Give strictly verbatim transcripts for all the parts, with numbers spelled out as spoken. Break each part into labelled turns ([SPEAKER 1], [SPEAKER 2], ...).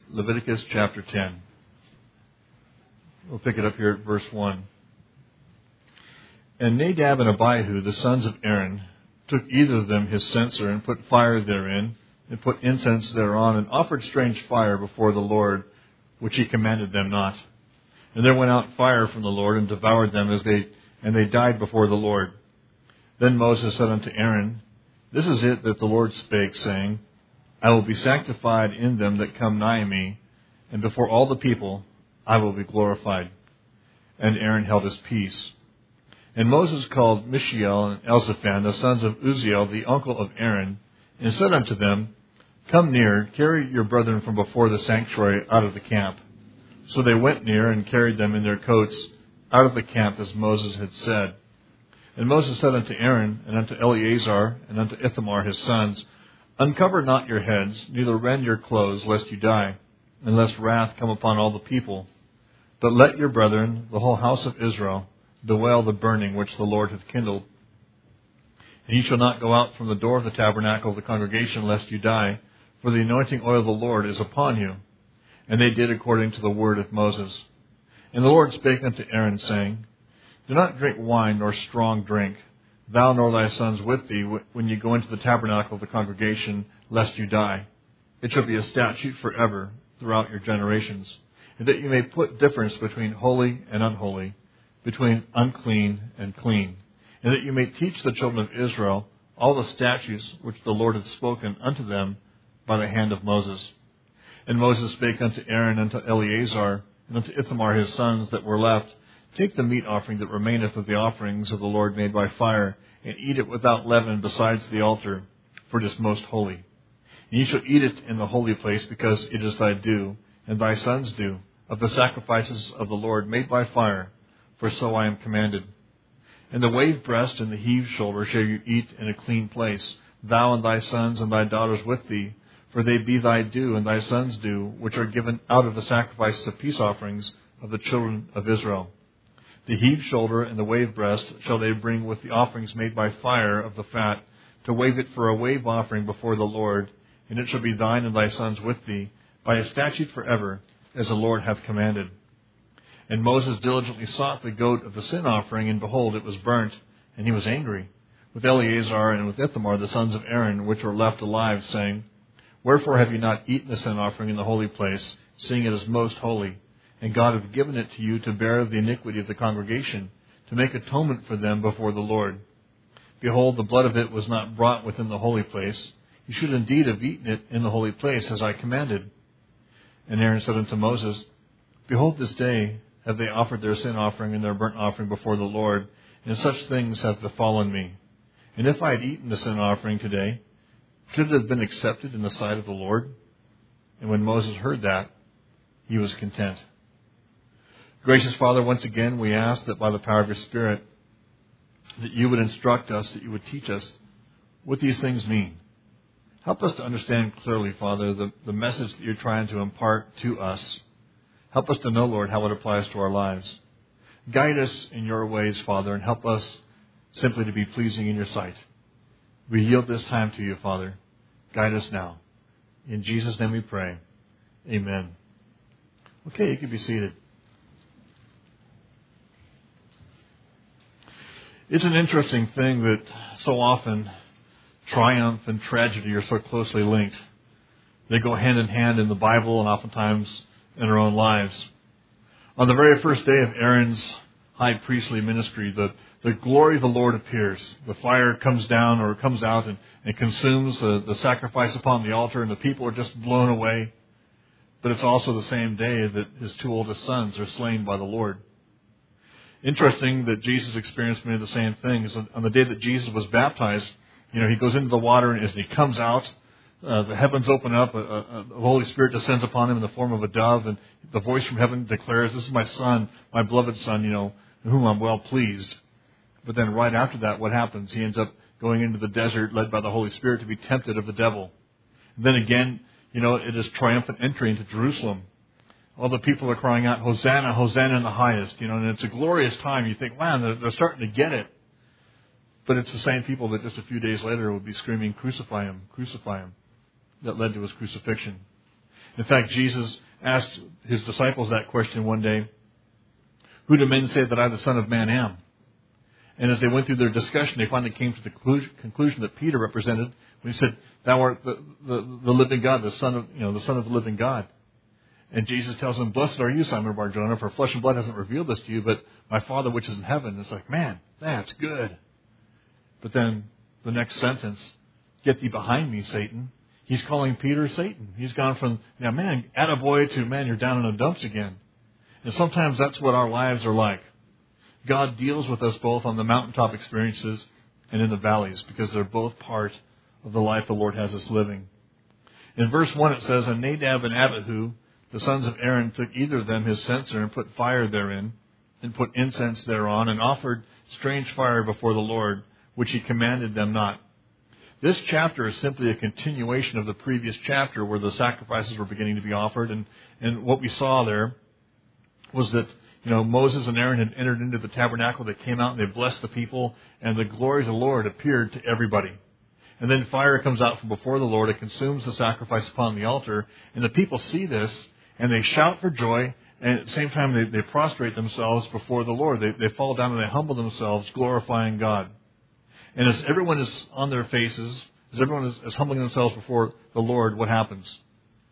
[SPEAKER 1] Leviticus chapter ten. We'll pick it up here at verse one. And Nadab and Abihu, the sons of Aaron, took either of them his censer and put fire therein, and put incense thereon, and offered strange fire before the Lord, which he commanded them not. And there went out fire from the Lord, and devoured them, as they and they died before the Lord. Then Moses said unto Aaron, This is it that the Lord spake, saying, I will be sanctified in them that come nigh me, and before all the people I will be glorified. And Aaron held his peace. And Moses called Mishael and Elzaphan, the sons of Uzziel, the uncle of Aaron, and said unto them, Come near, carry your brethren from before the sanctuary out of the camp. So they went near and carried them in their coats out of the camp, as Moses had said. And Moses said unto Aaron, and unto Eleazar, and unto Ithamar his sons, Uncover not your heads, neither rend your clothes, lest you die, and lest wrath come upon all the people. But let your brethren, the whole house of Israel, bewail the burning which the Lord hath kindled. And ye shall not go out from the door of the tabernacle of the congregation, lest you die, for the anointing oil of the Lord is upon you. And they did according to the word of Moses. And the Lord spake unto Aaron, saying, Do not drink wine nor strong drink, thou nor thy sons with thee, when ye go into the tabernacle of the congregation, lest you die. It shall be a statute forever throughout your generations, and that you may put difference between holy and unholy, between unclean and clean, and that you may teach the children of Israel all the statutes which the Lord hath spoken unto them by the hand of Moses. And Moses spake unto Aaron, and unto Eleazar, and unto Ithamar his sons that were left, Take the meat offering that remaineth of the offerings of the Lord made by fire, and eat it without leaven besides the altar, for it is most holy. And ye shall eat it in the holy place, because it is thy due, and thy sons' due, of the sacrifices of the Lord made by fire, for so I am commanded. And the wave breast and the heaved shoulder shall you eat in a clean place, thou and thy sons and thy daughters with thee, for they be thy due and thy sons' due, which are given out of the sacrifices of peace offerings of the children of Israel. The heaved shoulder and the wave breast shall they bring with the offerings made by fire of the fat, to wave it for a wave offering before the Lord, and it shall be thine and thy sons with thee, by a statute forever, as the Lord hath commanded. And Moses diligently sought the goat of the sin offering, and behold, it was burnt, and he was angry with Eleazar and with Ithamar, the sons of Aaron, which were left alive, saying, Wherefore have ye not eaten the sin offering in the holy place, seeing it is most holy? And God hath given it to you to bear the iniquity of the congregation, to make atonement for them before the Lord. Behold, the blood of it was not brought within the holy place. You should indeed have eaten it in the holy place, as I commanded. And Aaron said unto Moses, Behold, this day have they offered their sin offering and their burnt offering before the Lord, and such things have befallen me. And if I had eaten the sin offering today, should it have been accepted in the sight of the Lord? And when Moses heard that, he was content. Gracious Father, once again we ask that by the power of your Spirit, that you would instruct us, that you would teach us what these things mean. Help us to understand clearly, Father, the, the message that you're trying to impart to us. Help us to know, Lord, how it applies to our lives. Guide us in your ways, Father, and help us simply to be pleasing in your sight. We yield this time to you, Father. Guide us now. In Jesus' name we pray. Amen. Okay, you can be seated. It's an interesting thing that so often triumph and tragedy are so closely linked. They go hand in hand in the Bible and oftentimes in our own lives. On the very first day of Aaron's high priestly ministry, the, the glory of the Lord appears. The fire comes down or comes out and, and consumes the, the sacrifice upon the altar, and the people are just blown away. But it's also the same day that his two oldest sons are slain by the Lord. Interesting that Jesus experienced many of the same things. On the day that Jesus was baptized, you know, he goes into the water, and as he comes out, uh, the heavens open up, a, a, the Holy Spirit descends upon him in the form of a dove, and the voice from heaven declares, This is my son, my beloved son, you know, in whom I'm well pleased. But then right after that, what happens? He ends up going into the desert, led by the Holy Spirit, to be tempted of the devil. And then again, you know, it is triumphant entry into Jerusalem. All the people are crying out, Hosanna, Hosanna in the highest. You know, and it's a glorious time. You think, wow, they're, they're starting to get it. But it's the same people that just a few days later would be screaming, Crucify him, crucify him. That led to his crucifixion. In fact, Jesus asked his disciples that question one day, "Who do men say that I, the Son of Man, am?" And as they went through their discussion, they finally came to the conclusion that Peter represented when he said, "Thou art the, the, the living God, the Son of you know the Son of the living God." And Jesus tells him, "Blessed are you, Simon Bar-Jonah, for flesh and blood hasn't revealed this to you, but my Father which is in heaven." And it's like, man, that's good. But then the next sentence, "Get thee behind me, Satan." He's calling Peter Satan. He's gone from, now man, attaboy to, man, you're down in the dumps again. And sometimes that's what our lives are like. God deals with us both on the mountaintop experiences and in the valleys, because they're both part of the life the Lord has us living. In verse one it says, "And Nadab and Abihu, the sons of Aaron, took either of them his censer and put fire therein, and put incense thereon, and offered strange fire before the Lord, which he commanded them not." This chapter is simply a continuation of the previous chapter where the sacrifices were beginning to be offered. And, and what we saw there was that, you know, Moses and Aaron had entered into the tabernacle. They came out and they blessed the people, and the glory of the Lord appeared to everybody. And then fire comes out from before the Lord. It consumes the sacrifice upon the altar. And the people see this, and they shout for joy. And at the same time, they, they prostrate themselves before the Lord. They, they fall down and they humble themselves, glorifying God. And as everyone is on their faces, as everyone is, is humbling themselves before the Lord, what happens?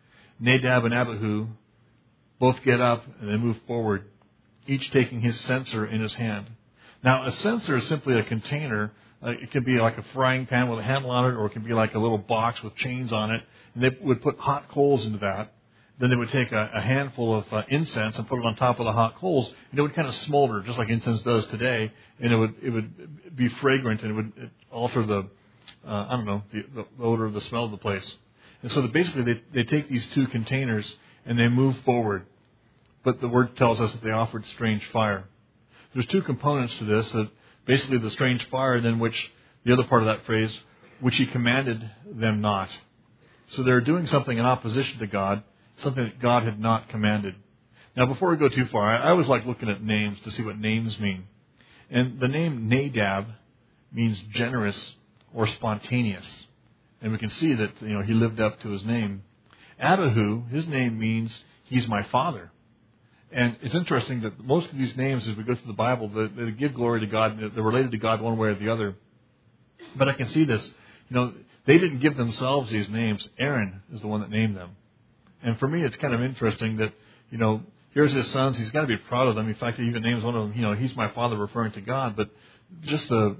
[SPEAKER 1] Nadab and Abihu both get up and they move forward, each taking his censer in his hand. Now, a censer is simply a container. Uh, it can be like a frying pan with a handle on it, or it can be like a little box with chains on it. And they would put hot coals into that. Then they would take a, a handful of uh, incense and put it on top of the hot coals, and it would kind of smolder, just like incense does today. And it would it would be fragrant, and it would alter the uh, I don't know the, the odor of the smell of the place. And so that basically they they take these two containers and they move forward. But the word tells us that they offered strange fire. There's two components to this. That basically the strange fire, and then which the other part of that phrase, which he commanded them not. So they're doing something in opposition to God, something that God had not commanded. Now, before we go too far, I always like looking at names to see what names mean. And the name Nadab means generous or spontaneous. And we can see that, you know, he lived up to his name. Abihu, his name means he's my father. And it's interesting that most of these names, as we go through the Bible, they, they give glory to God. They're related to God one way or the other. But I can see this. You know, they didn't give themselves these names. Aaron is the one that named them. And for me, it's kind of interesting that, you know, here's his sons. He's got to be proud of them. In fact, he even names one of them, you know, he's my father, referring to God. But just the,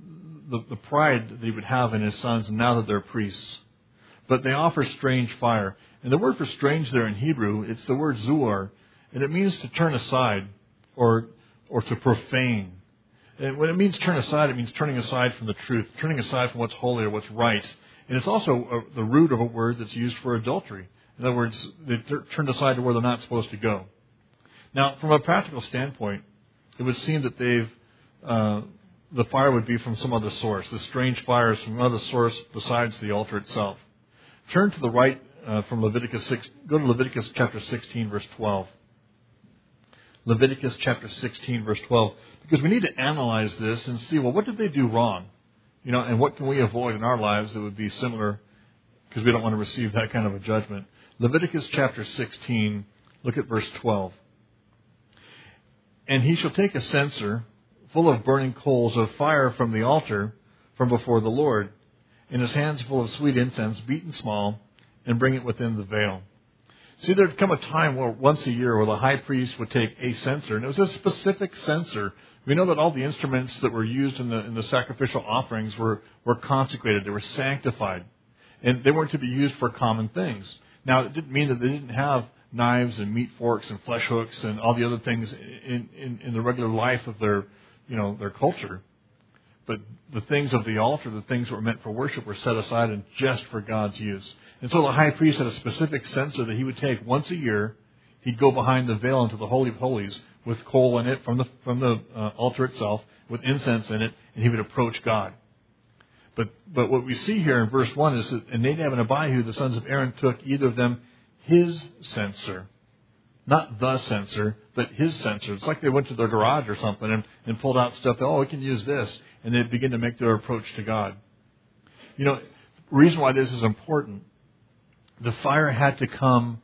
[SPEAKER 1] the the pride that he would have in his sons now that they're priests. But they offer strange fire. And the word for strange there in Hebrew, it's the word zuar. And it means to turn aside or or to profane. And when it means turn aside, it means turning aside from the truth, turning aside from what's holy or what's right. And it's also a, the root of a word that's used for adultery. In other words, they turned aside to where they're not supposed to go. Now, from a practical standpoint, it would seem that they've uh, the fire would be from some other source. The strange fire is from another source besides the altar itself. Turn to the right uh, from Leviticus six. Go to Leviticus chapter sixteen, verse twelve. Leviticus chapter sixteen, verse twelve, because we need to analyze this and see, well, what did they do wrong? You know, and what can we avoid in our lives that would be similar, because we don't want to receive that kind of a judgment. Leviticus chapter sixteen, look at verse twelve. "And he shall take a censer full of burning coals of fire from the altar from before the Lord, in his hands full of sweet incense, beaten small, and bring it within the veil." See, there would come a time where once a year where the high priest would take a censer, and it was a specific censer. We know that all the instruments that were used in the in the sacrificial offerings were, were consecrated. They were sanctified. And they weren't to be used for common things. Now, it didn't mean that they didn't have knives and meat forks and flesh hooks and all the other things in, in, in the regular life of their, you know, their culture. But the things of the altar, the things that were meant for worship, were set aside and just for God's use. And so the high priest had a specific censer that he would take once a year. He'd go behind the veil into the Holy of Holies with coal in it from the from the uh, altar itself, with incense in it, and he would approach God. But but what we see here in verse one is that Nadab and Abihu, the sons of Aaron, took either of them his censer. Not the censer, but his censer. It's like they went to their garage or something and, and pulled out stuff that, oh, we can use this. And they begin to make their approach to God. You know, the reason why this is important, the fire had to come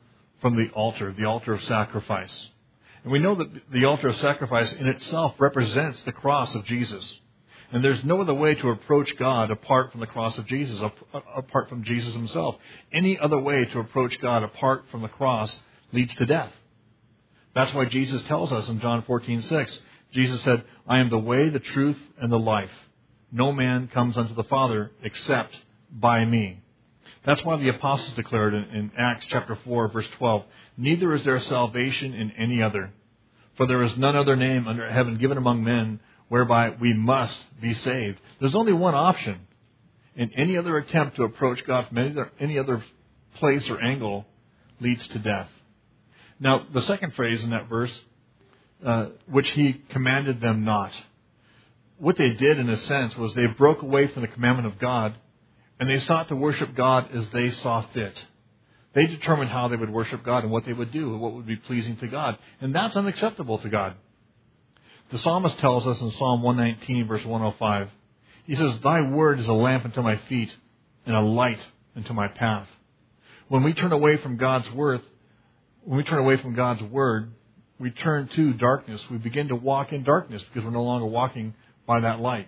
[SPEAKER 1] from the altar, the altar of sacrifice. And we know that the altar of sacrifice in itself represents the cross of Jesus. And there's no other way to approach God apart from the cross of Jesus, apart from Jesus himself. Any other way to approach God apart from the cross leads to death. That's why Jesus tells us in John fourteen six, Jesus said, I am the way, the truth, and the life. No man comes unto the Father except by me. That's why the apostles declared in, in Acts chapter four, verse twelve, neither is there salvation in any other, for there is none other name under heaven given among men whereby we must be saved. There's only one option. And any other attempt to approach God from any other, any other place or angle leads to death. Now, the second phrase in that verse, uh, which he commanded them not. What they did, in a sense, was they broke away from the commandment of God, and they sought to worship God as they saw fit. They determined how they would worship God and what they would do and what would be pleasing to God. And that's unacceptable to God. The psalmist tells us in Psalm one nineteen, verse one oh five, he says, thy word is a lamp unto my feet and a light unto my path. When we turn away from God's word, when we turn away from God's word, we turn to darkness. We begin to walk in darkness because we're no longer walking by that light.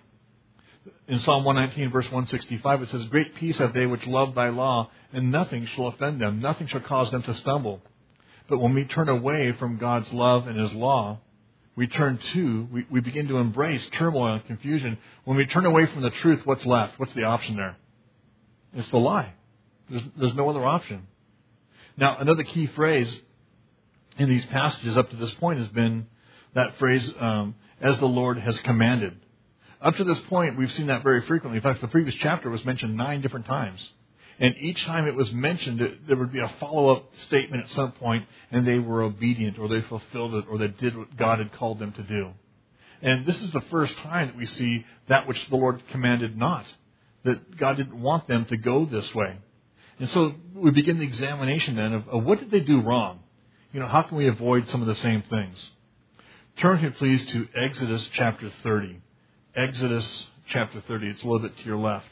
[SPEAKER 1] In Psalm one nineteen, verse one sixty-five, it says, great peace have they which love thy law, and nothing shall offend them. Nothing shall cause them to stumble. But when we turn away from God's love and his law, we turn to, we, we begin to embrace turmoil and confusion. When we turn away from the truth, what's left? What's the option there? It's the lie. There's, there's no other option. Now, another key phrase in these passages up to this point has been that phrase, um, as the Lord has commanded. Up to this point, we've seen that very frequently. In fact, the previous chapter was mentioned nine different times. And each time it was mentioned, there would be a follow-up statement at some point, and they were obedient, or they fulfilled it, or they did what God had called them to do. And this is the first time that we see that which the Lord commanded not, that God didn't want them to go this way. And so we begin the examination then of, of what did they do wrong? You know, how can we avoid some of the same things? Turn here, please, to Exodus chapter thirty. Exodus chapter thirty. It's a little bit to your left.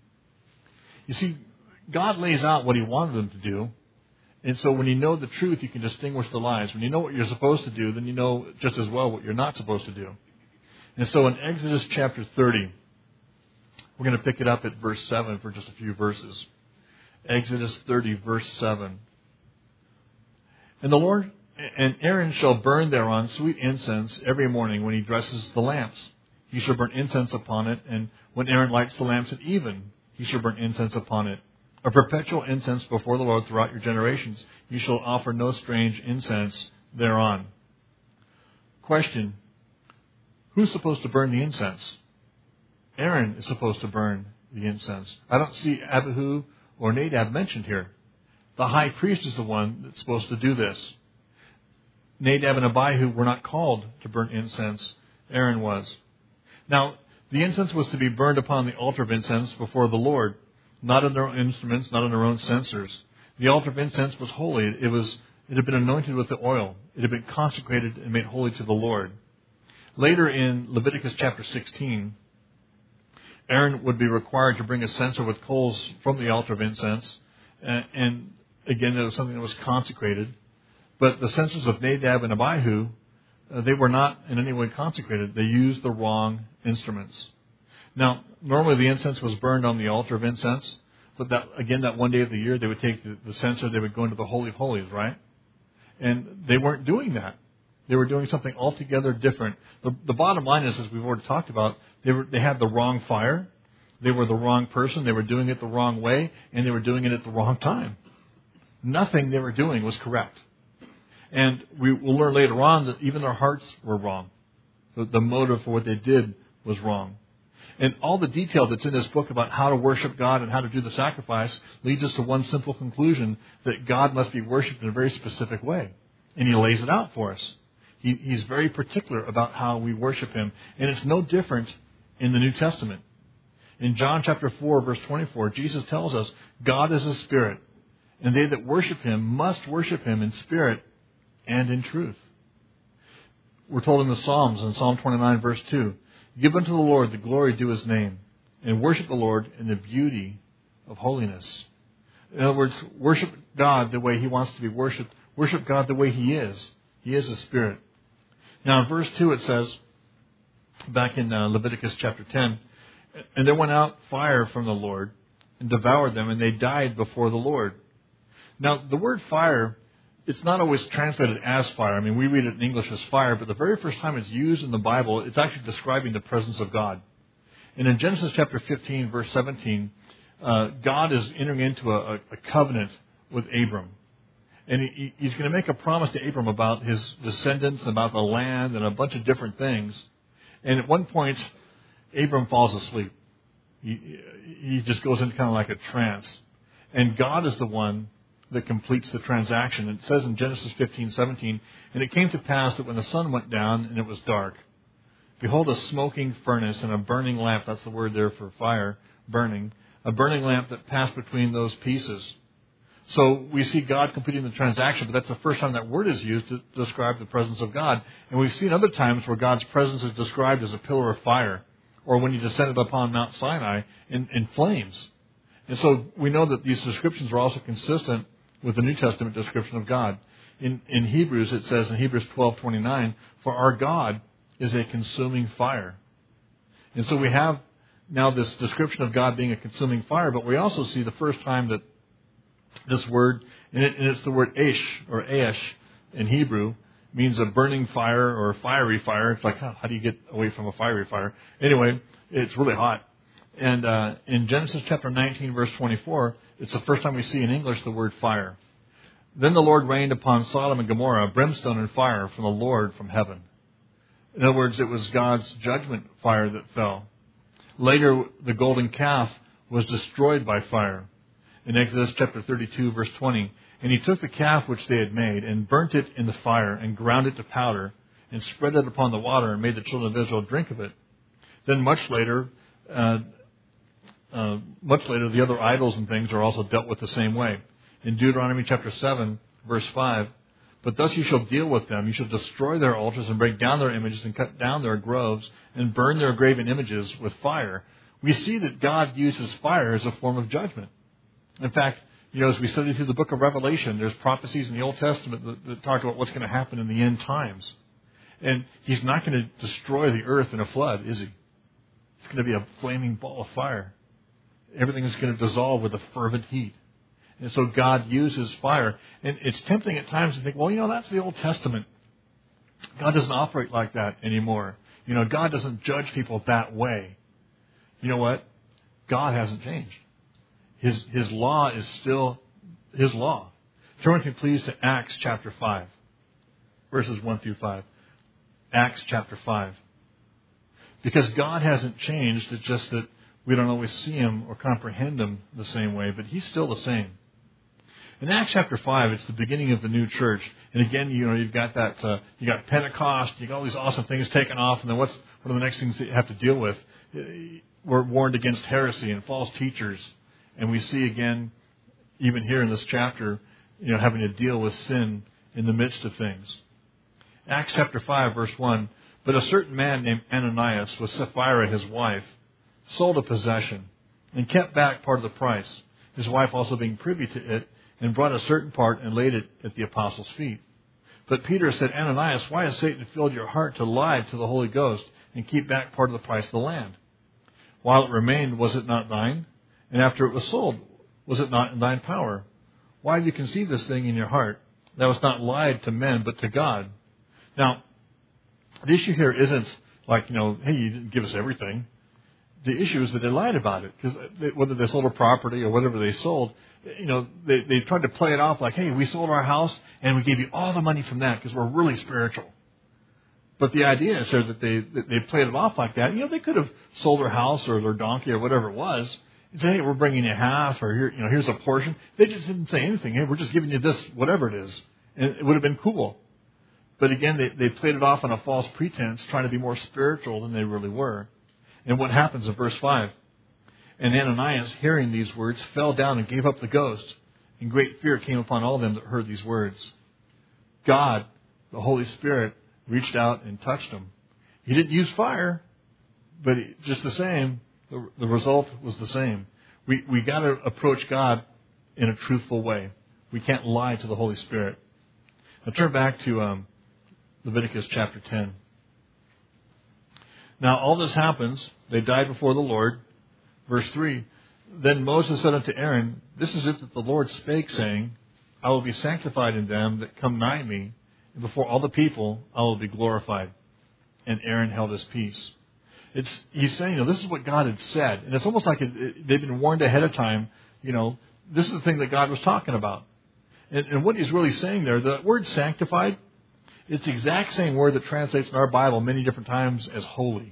[SPEAKER 1] You see, God lays out what he wanted them to do. And so when you know the truth, you can distinguish the lies. When you know what you're supposed to do, then you know just as well what you're not supposed to do. And so in Exodus chapter thirty, we're going to pick it up at verse seven for just a few verses. Exodus thirty, verse seven. And the Lord and Aaron shall burn thereon sweet incense every morning when he dresses the lamps. He shall burn incense upon it, and when Aaron lights the lamps at even, he shall burn incense upon it. A perpetual incense before the Lord throughout your generations. You shall offer no strange incense thereon. Question. Who's supposed to burn the incense? Aaron is supposed to burn the incense. I don't see Abihu or Nadab mentioned here. The high priest is the one that's supposed to do this. Nadab and Abihu were not called to burn incense. Aaron was. Now, the incense was to be burned upon the altar of incense before the Lord, not on their own instruments, not on their own censers. The altar of incense was holy. It was, it had been anointed with the oil. It had been consecrated and made holy to the Lord. Later in Leviticus chapter sixteen, Aaron would be required to bring a censer with coals from the altar of incense. And, and again, it was something that was consecrated. But the censers of Nadab and Abihu, uh, they were not in any way consecrated. They used the wrong instruments. Now, normally the incense was burned on the altar of incense. But that, again, that one day of the year, they would take the, the censer, they would go into the Holy of Holies, right? And they weren't doing that. They were doing something altogether different. The, the bottom line is, as we've already talked about, they were they had the wrong fire. They were the wrong person. They were doing it the wrong way. And they were doing it at the wrong time. Nothing they were doing was correct. And we will learn later on that even their hearts were wrong. The, the motive for what they did was wrong. And all the detail that's in this book about how to worship God and how to do the sacrifice leads us to one simple conclusion, that God must be worshipped in a very specific way. And he lays it out for us. He, he's very particular about how we worship him. And it's no different in the New Testament. In John chapter four, verse twenty-four, Jesus tells us, God is a spirit, and they that worship him must worship him in spirit and in truth. We're told in the Psalms, in Psalm twenty-nine, verse two, give unto the Lord the glory due his name, and worship the Lord in the beauty of holiness. In other words, worship God the way he wants to be worshipped. Worship God the way He is. He is a spirit. Now in verse two it says, back in uh, Leviticus chapter ten, and there went out fire from the Lord and devoured them, and they died before the Lord. Now the word fire, it's not always translated as fire. I mean, we read it in English as fire, but the very first time it's used in the Bible, it's actually describing the presence of God. And in Genesis chapter fifteen, verse seventeen, uh, God is entering into a, a covenant with Abram. And he, he's going to make a promise to Abram about his descendants, about the land, and a bunch of different things. And at one point, Abram falls asleep. He, he just goes into kind of like a trance. And God is the one that completes the transaction. It says in Genesis fifteen seventeen, and it came to pass that when the sun went down and it was dark, behold, a smoking furnace and a burning lamp, that's the word there for fire, burning, a burning lamp that passed between those pieces. So we see God completing the transaction, but that's the first time that word is used to describe the presence of God. And we've seen other times where God's presence is described as a pillar of fire, or when He descended upon Mount Sinai in, in flames. And so we know that these descriptions are also consistent with the New Testament description of God. In, in Hebrews, it says in Hebrews twelve twenty-nine, for our God is a consuming fire. And so we have now this description of God being a consuming fire, but we also see the first time that this word, and, it, and it's the word Aish, or Aish in Hebrew, means a burning fire or a fiery fire. It's like, huh, how do you get away from a fiery fire? Anyway, it's really hot. And uh, in Genesis chapter nineteen, verse twenty-four, it's the first time we see in English the word fire. Then the Lord rained upon Sodom and Gomorrah brimstone and fire from the Lord from heaven. In other words, it was God's judgment fire that fell. Later, the golden calf was destroyed by fire. In Exodus chapter thirty-two, verse twenty, and he took the calf which they had made and burnt it in the fire and ground it to powder and spread it upon the water and made the children of Israel drink of it. Then much later, uh, uh, much later, the other idols and things are also dealt with the same way. In Deuteronomy chapter seven, verse five, but thus you shall deal with them. You shall destroy their altars and break down their images and cut down their groves and burn their graven images with fire. We see that God uses fire as a form of judgment. In fact, you know, as we study through the book of Revelation, there's prophecies in the Old Testament that, that talk about what's going to happen in the end times. And He's not going to destroy the earth in a flood, is He? It's going to be a flaming ball of fire. Everything is going to dissolve with a fervent heat. And so God uses fire. And it's tempting at times to think, well, you know, that's the Old Testament. God doesn't operate like that anymore. You know, God doesn't judge people that way. You know what? God hasn't changed. His, his law is still His law. Turn with me, please, to Acts chapter five, verses one through five. Acts chapter five. Because God hasn't changed, it's just that we don't always see Him or comprehend Him the same way, but He's still the same. In Acts chapter five, it's the beginning of the new church. And again, you know, you've got that, uh, you got Pentecost, you got all these awesome things taken off, and then what's, what are the next things that you have to deal with? We're warned against heresy and false teachers. And we see again, even here in this chapter, you know, having to deal with sin in the midst of things. Acts chapter five, verse one, but a certain man named Ananias, with Sapphira his wife, sold a possession and kept back part of the price, his wife also being privy to it, and brought a certain part and laid it at the apostles' feet. But Peter said, Ananias, why has Satan filled your heart to lie to the Holy Ghost and keep back part of the price of the land? While it remained, was it not thine? And after it was sold, was it not in thine power? Why have you conceived this thing in your heart? Thou hast not lied to men, but to God. Now, the issue here isn't like, you know, hey, you didn't give us everything. The issue is that they lied about it. Because whether they sold a property or whatever they sold, you know, they, they tried to play it off like, hey, we sold our house and we gave you all the money from that because we're really spiritual. But the idea is here that they, that they played it off like that. You know, they could have sold their house or their donkey or whatever it was and say, hey, we're bringing you half, or here, you know, here's a portion. They just didn't say anything. Hey, we're just giving you this, whatever it is. And it would have been cool. But again, they, they played it off on a false pretense, trying to be more spiritual than they really were. And what happens in verse five? And Ananias, hearing these words, fell down and gave up the ghost. And great fear came upon all of them that heard these words. God, the Holy Spirit, reached out and touched him. He didn't use fire, but just the same, the, the result was the same. We we got to approach God in a truthful way. We can't lie to the Holy Spirit. Now turn back to um, Leviticus chapter ten. Now all this happens. They died before the Lord. Verse three. Then Moses said unto Aaron, This is it that the Lord spake, saying, I will be sanctified in them that come nigh me, and before all the people I will be glorified. And Aaron held his peace. It's, he's saying, you know, this is what God had said. And it's almost like it, it, they've been warned ahead of time. You know, this is the thing that God was talking about. And, and what he's really saying there, the word sanctified, it's the exact same word that translates in our Bible many different times as holy.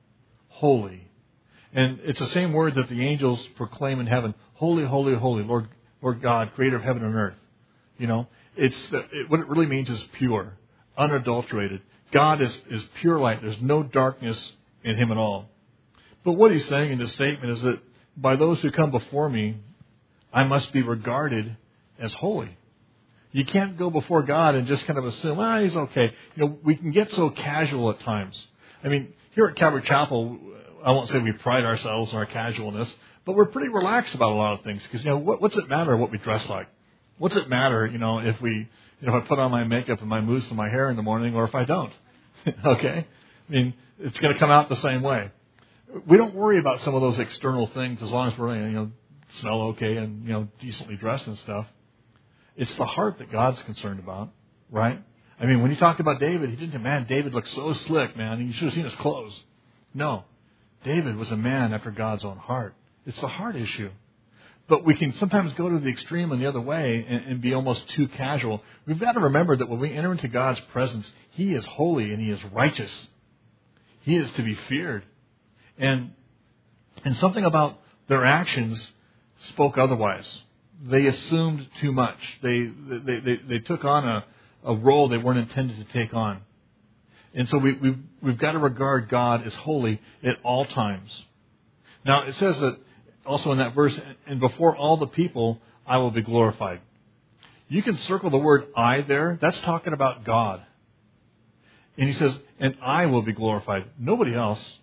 [SPEAKER 1] Holy. And it's the same word that the angels proclaim in heaven. Holy, holy, holy, Lord, Lord God, creator of heaven and earth. You know, it's it, what it really means is pure, unadulterated. God is, is pure light. There's no darkness in him at all. But what he's saying in this statement is that by those who come before me, I must be regarded as holy. You can't go before God and just kind of assume, ah, he's okay. You know, we can get so casual at times. I mean, here at Calvary Chapel, I won't say we pride ourselves on our casualness, but we're pretty relaxed about a lot of things. Because, you know, what, what's it matter what we dress like? What's it matter, you know, if we, you know, if I put on my makeup and my mousse and my hair in the morning, or if I don't? Okay? I mean, it's going to come out the same way. We don't worry about some of those external things as long as we're, you know, smell okay and, you know, decently dressed and stuff. It's the heart that God's concerned about, right? I mean, when he talked about David, he didn't, man, David looked so slick, man. You should have seen his clothes. No. David was a man after God's own heart. It's the heart issue. But we can sometimes go to the extreme in the other way and, and be almost too casual. We've got to remember that when we enter into God's presence, he is holy and he is righteous. He is to be feared. And and something about their actions spoke otherwise. They assumed too much. They they, they, they took on a, a role they weren't intended to take on. And so we, we've, we've got to regard God as holy at all times. Now, it says that also in that verse, and before all the people, I will be glorified. You can circle the word I there. That's talking about God. And he says, and I will be glorified. Nobody else.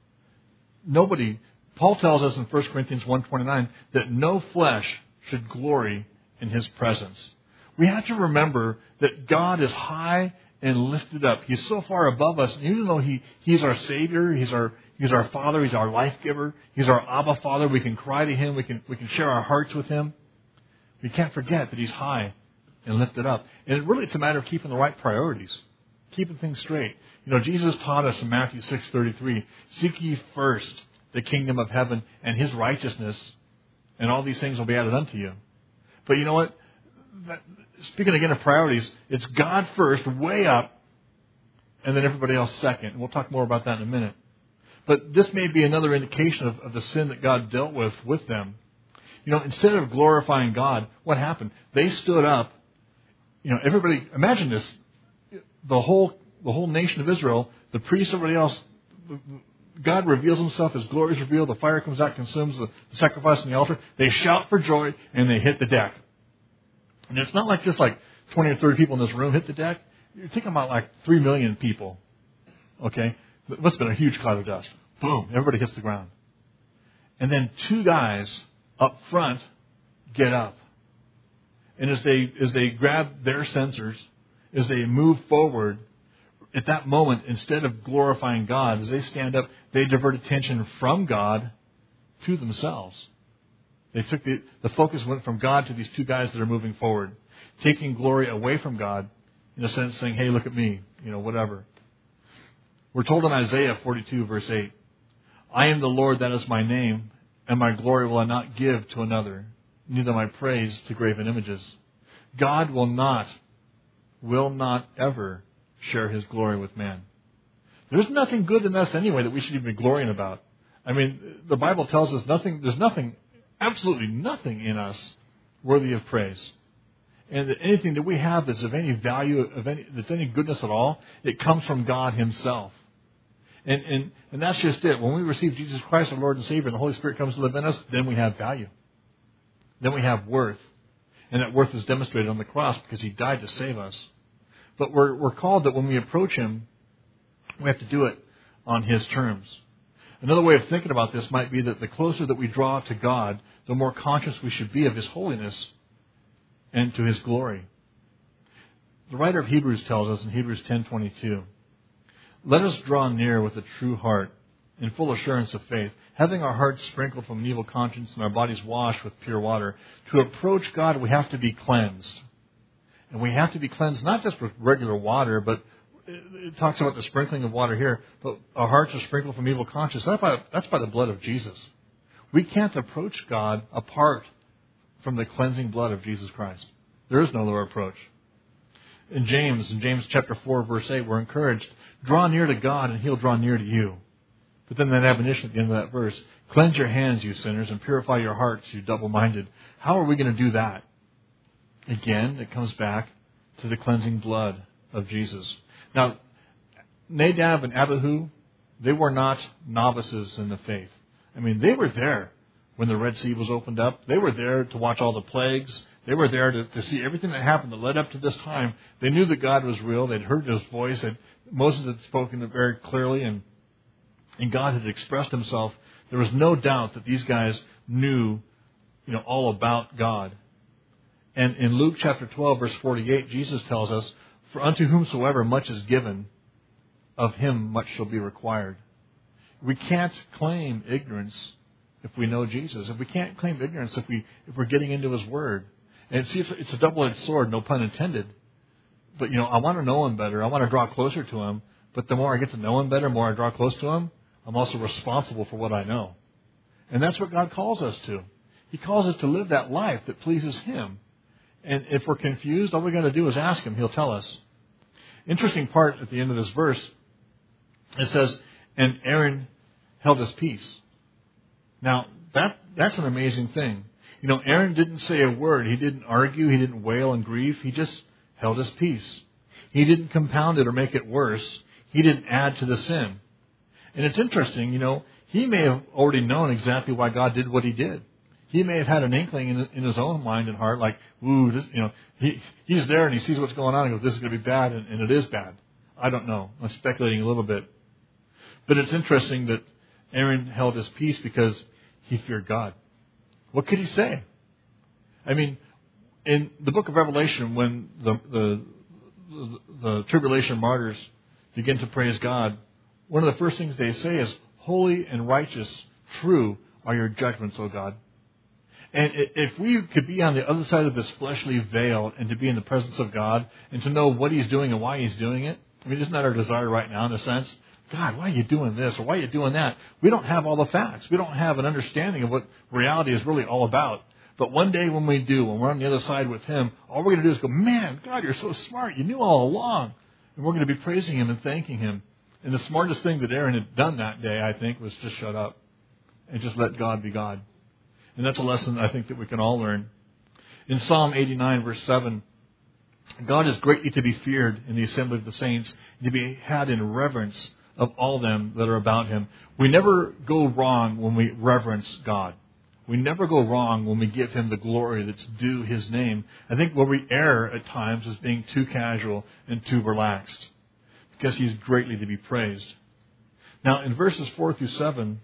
[SPEAKER 1] Nobody. Paul tells us in First Corinthians one twenty-nine that no flesh should glory in his presence. We have to remember that God is high and lifted up. He's so far above us. And even though he, he's our Savior, he's our He's our Father. He's our life giver. He's our Abba Father. We can cry to him. We can we can share our hearts with him. We can't forget that he's high and lifted up. And really, it's a matter of keeping the right priorities, keeping things straight. You know, Jesus taught us in Matthew six thirty-three, "Seek ye first the kingdom of heaven and his righteousness, and all these things will be added unto you." But you know what? That, speaking again of priorities, it's God first, way up, and then everybody else second. And we'll talk more about that in a minute. But this may be another indication of, of the sin that God dealt with with them. You know, instead of glorifying God, what happened? They stood up. You know, everybody, imagine this. The whole the whole nation of Israel, the priests, everybody else, God reveals himself, his glory is revealed, the fire comes out, consumes the sacrifice on the altar. They shout for joy, and they hit the deck. And it's not like just like twenty or thirty people in this room hit the deck. You're thinking about like three million people. Okay? It must have been a huge cloud of dust. Boom. Everybody hits the ground. And then two guys up front get up. And as they as they grab their censers, as they move forward, at that moment, instead of glorifying God, as they stand up, they divert attention from God to themselves. They took the, the focus went from God to these two guys that are moving forward, taking glory away from God, in a sense saying, hey, look at me, you know, whatever. We're told in Isaiah forty-two, verse eight, I am the Lord, that is my name, and my glory will I not give to another, neither my praise to graven images. God will not, will not ever share his glory with man. There's nothing good in us anyway that we should even be glorying about. I mean, the Bible tells us nothing, there's nothing, absolutely nothing in us worthy of praise. And that anything that we have that's of any value, of any, that's any goodness at all, it comes from God himself. And, and, and that's just it. When we receive Jesus Christ, our Lord and Savior, and the Holy Spirit comes to live in us, then we have value. Then we have worth. And that worth is demonstrated on the cross because he died to save us. But we're, we're called that when we approach him, we have to do it on his terms. Another way of thinking about this might be that the closer that we draw to God, the more conscious we should be of his holiness and to his glory. The writer of Hebrews tells us in Hebrews ten twenty-two, let us draw near with a true heart, in full assurance of faith, having our hearts sprinkled from an evil conscience and our bodies washed with pure water. To approach God, we have to be cleansed. And we have to be cleansed not just with regular water, but it talks about the sprinkling of water here, but our hearts are sprinkled from evil conscience. That's by, that's by the blood of Jesus. We can't approach God apart from the cleansing blood of Jesus Christ. There is no other approach. In James, in James chapter four, verse eight, we're encouraged, draw near to God and He'll draw near to you. But then that admonition at the end of that verse, cleanse your hands, you sinners, and purify your hearts, you double-minded. How are we going to do that? Again, it comes back to the cleansing blood of Jesus. Now, Nadab and Abihu, they were not novices in the faith. I mean, they were there when the Red Sea was opened up. They were there to watch all the plagues. They were there to, to see everything that happened that led up to this time. They knew that God was real. They'd heard His voice. And Moses had spoken it very clearly, and, and God had expressed Himself. There was no doubt that these guys knew, you know, all about God. And in Luke chapter twelve, verse forty-eight, Jesus tells us, for unto whomsoever much is given, of him much shall be required. We can't claim ignorance if we know Jesus. If we can't claim ignorance if, we, if we're getting into His Word. And see, it's, it's a double-edged sword, no pun intended. But, you know, I want to know Him better. I want to draw closer to Him. But the more I get to know Him better, the more I draw close to Him, I'm also responsible for what I know. And that's what God calls us to. He calls us to live that life that pleases Him. And if we're confused, all we're going to do is ask Him. He'll tell us. Interesting part at the end of this verse, it says, and Aaron held his peace. Now, that that's an amazing thing. You know, Aaron didn't say a word. He didn't argue. He didn't wail in grief. He just held his peace. He didn't compound it or make it worse. He didn't add to the sin. And it's interesting, you know, he may have already known exactly why God did what He did. He may have had an inkling in, in his own mind and heart, like, ooh, this, you know, he, he's there and he sees what's going on and goes, this is going to be bad, and, and it is bad. I don't know. I'm speculating a little bit. But it's interesting that Aaron held his peace because he feared God. What could he say? I mean, in the book of Revelation, when the, the, the, the tribulation martyrs begin to praise God, one of the first things they say is, holy and righteous, true are your judgments, O God. And if we could be on the other side of this fleshly veil and to be in the presence of God and to know what He's doing and why He's doing it, I mean, isn't that our desire right now in a sense? God, why are you doing this or why are you doing that? We don't have all the facts. We don't have an understanding of what reality is really all about. But one day when we do, when we're on the other side with Him, all we're going to do is go, man, God, you're so smart. You knew all along. And we're going to be praising Him and thanking Him. And the smartest thing that Aaron had done that day, I think, was just shut up and just let God be God. And that's a lesson I think that we can all learn. In Psalm eighty-nine, verse seven, God is greatly to be feared in the assembly of the saints, to be had in reverence of all them that are about Him. We never go wrong when we reverence God. We never go wrong when we give Him the glory that's due His name. I think where we err at times is being too casual and too relaxed, because He's greatly to be praised. Now, in verses four through seven,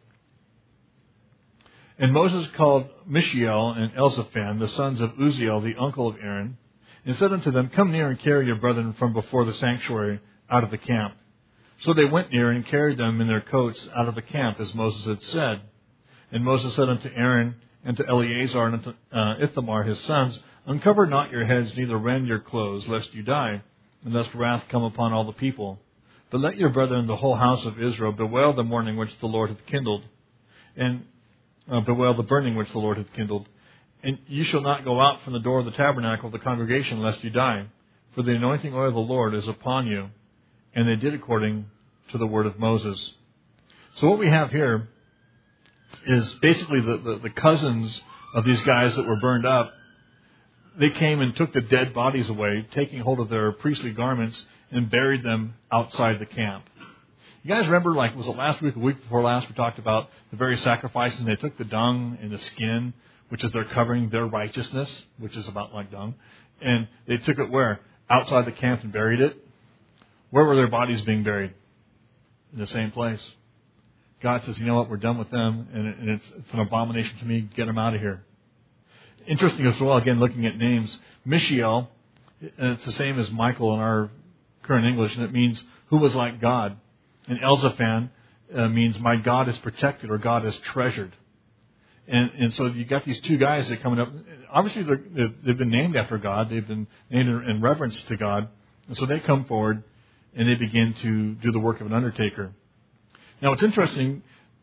[SPEAKER 1] and Moses called Mishael and Elzaphan, the sons of Uzziel, the uncle of Aaron, and said unto them, come near and carry your brethren from before the sanctuary out of the camp. So they went near and carried them in their coats out of the camp, as Moses had said. And Moses said unto Aaron and to Eleazar and unto uh, Ithamar his sons, uncover not your heads, neither rend your clothes, lest you die, and lest wrath come upon all the people. But let your brethren, the whole house of Israel, bewail the mourning which the Lord hath kindled, and Uh, bewail the burning which the Lord hath kindled. And you shall not go out from the door of the tabernacle of the congregation, lest you die. For the anointing oil of the Lord is upon you. And they did according to the word of Moses. So what we have here is basically the, the, the cousins of these guys that were burned up. They came and took the dead bodies away, taking hold of their priestly garments, and buried them outside the camp. You guys remember, like, was it last week, a week before last, we talked about the various sacrifices, and they took the dung and the skin, which is their covering, their righteousness, which is about like dung, and they took it where? Outside the camp and buried it. Where were their bodies being buried? In the same place. God says, you know what, we're done with them, and, it, and it's, it's an abomination to me, get them out of here. Interesting as well, again, looking at names, Mishael, And it's the same as Michael in our current English, and it means who was like God. And Elzaphan uh, means my God is protected or God is treasured. And, and so you got these two guys that are coming up. Obviously, they're, they've been named after God. They've been named in reverence to God. And so they come forward and they begin to do the work of an undertaker. Now, it's interesting.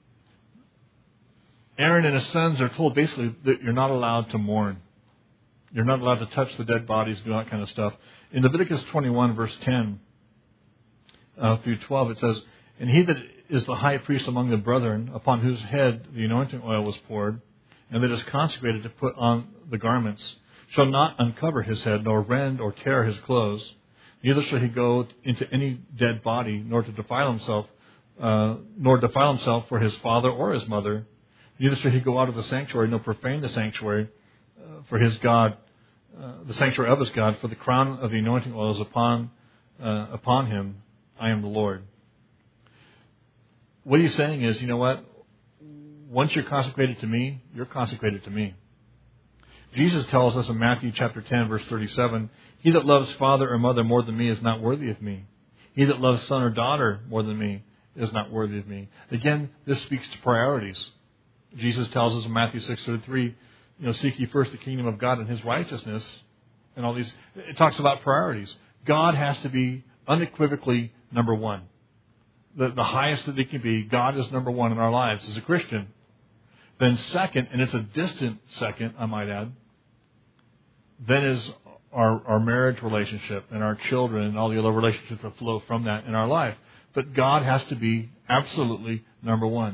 [SPEAKER 1] Aaron and his sons are told basically that you're not allowed to mourn. You're not allowed to touch the dead bodies, do that kind of stuff. In Leviticus twenty-one, verse ten uh, through twelve, it says, "And he that is the high priest among the brethren, upon whose head the anointing oil was poured, and that is consecrated to put on the garments, shall not uncover his head, nor rend or tear his clothes. Neither shall he go into any dead body, nor to defile himself, uh, nor defile himself for his father or his mother. Neither shall he go out of the sanctuary, nor profane the sanctuary uh, for his God, uh, the sanctuary of his God. For the crown of the anointing oil is upon uh, upon him. I am the Lord." What he's saying is, you know what? Once you're consecrated to me, you're consecrated to me. Jesus tells us in Matthew chapter ten, verse thirty-seven, "He that loves father or mother more than me is not worthy of me. He that loves son or daughter more than me is not worthy of me." Again, this speaks to priorities. Jesus tells us in Matthew six thirty-three, you know, "Seek ye first the kingdom of God and his righteousness," and all these. It talks about priorities. God has to be unequivocally number one. The, the highest that he can be, God is number one in our lives as a Christian. Then second, and it's a distant second, I might add, then is our, our marriage relationship and our children and all the other relationships that flow from that in our life. But God has to be absolutely number one.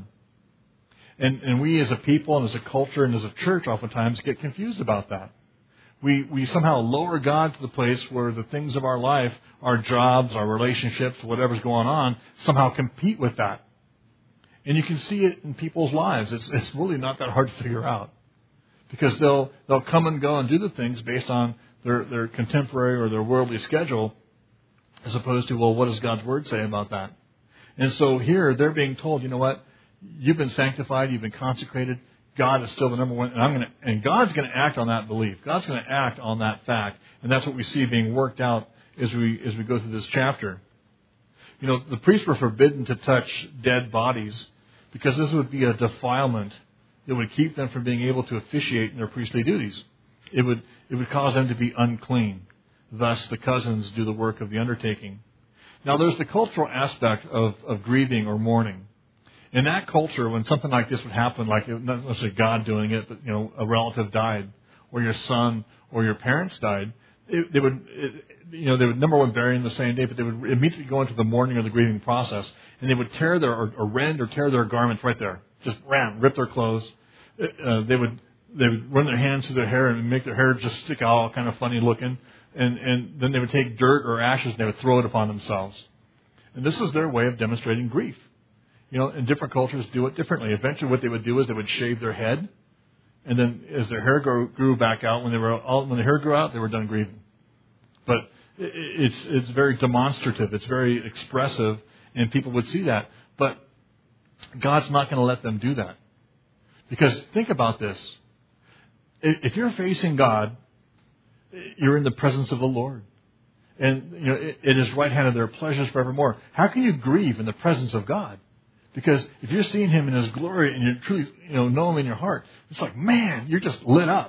[SPEAKER 1] And, and we as a people and as a culture and as a church oftentimes get confused about that. We, we somehow lower God to the place where the things of our life, our jobs, our relationships, whatever's going on, somehow compete with that. And you can see it in people's lives. It's, it's really not that hard to figure out. Because they'll, they'll come and go and do the things based on their, their contemporary or their worldly schedule, as opposed to, well, what does God's Word say about that? And so here they're being told, you know what? You've been sanctified, you've been consecrated. God is still the number one, and I'm going to, and God's going to act on that belief. God's going to act on that fact, and that's what we see being worked out as we as we go through this chapter. You know, the priests were forbidden to touch dead bodies because this would be a defilement that would keep them from being able to officiate in their priestly duties. It would it would cause them to be unclean. Thus, the cousins do the work of the undertaking. Now, there's the cultural aspect of, of grieving or mourning. In that culture, when something like this would happen, like not necessarily God doing it, but you know, a relative died, or your son or your parents died, it, they would, it, you know, they would number one bury in the same day, but they would immediately go into the mourning or the grieving process, and they would tear their or, or rend or tear their garments right there, just ram, rip their clothes. Uh, they would they would run their hands through their hair and make their hair just stick out, all kind of funny looking, and and then they would take dirt or ashes and they would throw it upon themselves, and this is their way of demonstrating grief. You know, and different cultures do it differently. Eventually what they would do is they would shave their head, and then as their hair grew, grew back out, when they were all, when the hair grew out, they were done grieving. But it, it's it's very demonstrative. It's very expressive, and people would see that. But God's not going to let them do that. Because think about this. If you're facing God, you're in the presence of the Lord. And you know, at his right hand are there pleasures forevermore. How can you grieve in the presence of God? Because if you're seeing him in his glory and you're truly, you know, know him in your heart, it's like, man, you're just lit up.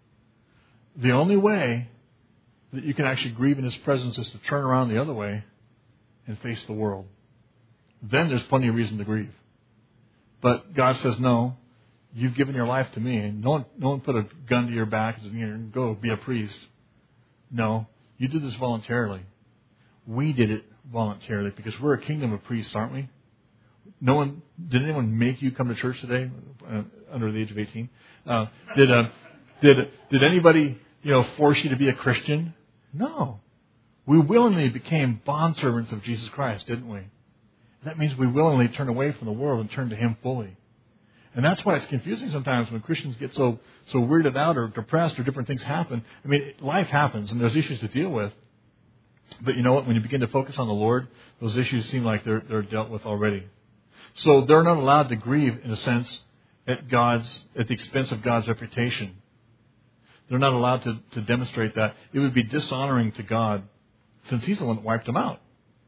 [SPEAKER 1] The only way that you can actually grieve in his presence is to turn around the other way and face the world. Then there's plenty of reason to grieve. But God says, no, you've given your life to me. And no one, no one put a gun to your back and said, here, go be a priest. No, you did this voluntarily. We did it voluntarily because we're a kingdom of priests, aren't we? No one, did anyone make you come to church today uh, under the age of eighteen? Uh, did, uh, did, did anybody, you know, force you to be a Christian? No. We willingly became bondservants of Jesus Christ, didn't we? That means we willingly turn away from the world and turn to him fully. And that's why it's confusing sometimes when Christians get so, so weirded out or depressed or different things happen. I mean, life happens and there's issues to deal with. But you know what? When you begin to focus on the Lord, those issues seem like they're, they're dealt with already. So they're not allowed to grieve, in a sense, at God's at the expense of God's reputation. They're not allowed to, to demonstrate that. It would be dishonoring to God since He's the one that wiped them out.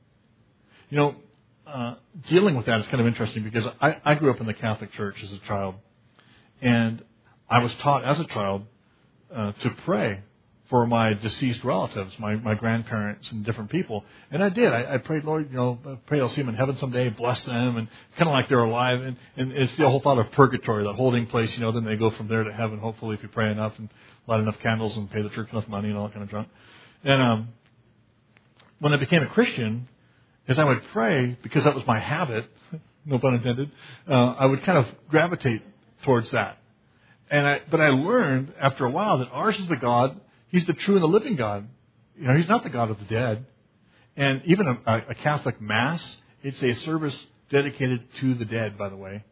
[SPEAKER 1] You know, uh, dealing with that is kind of interesting because I, I grew up in the Catholic Church as a child. And I was taught as a child uh, to pray for my deceased relatives, my, my grandparents and different people. And I did. I, I prayed, Lord, you know, I pray I'll see them in heaven someday, bless them, and kind of like they're alive. And, and it's the whole thought of purgatory, that holding place, you know, then they go from there to heaven, hopefully, if you pray enough and light enough candles and pay the church enough money and all that kind of junk. And um, when I became a Christian, as I would pray, because that was my habit, no pun intended, uh, I would kind of gravitate towards that. And I, but I learned after a while that ours is the God, He's the true and the living God. You know, He's not the God of the dead. And even a, a Catholic Mass, it's a service dedicated to the dead, by the way.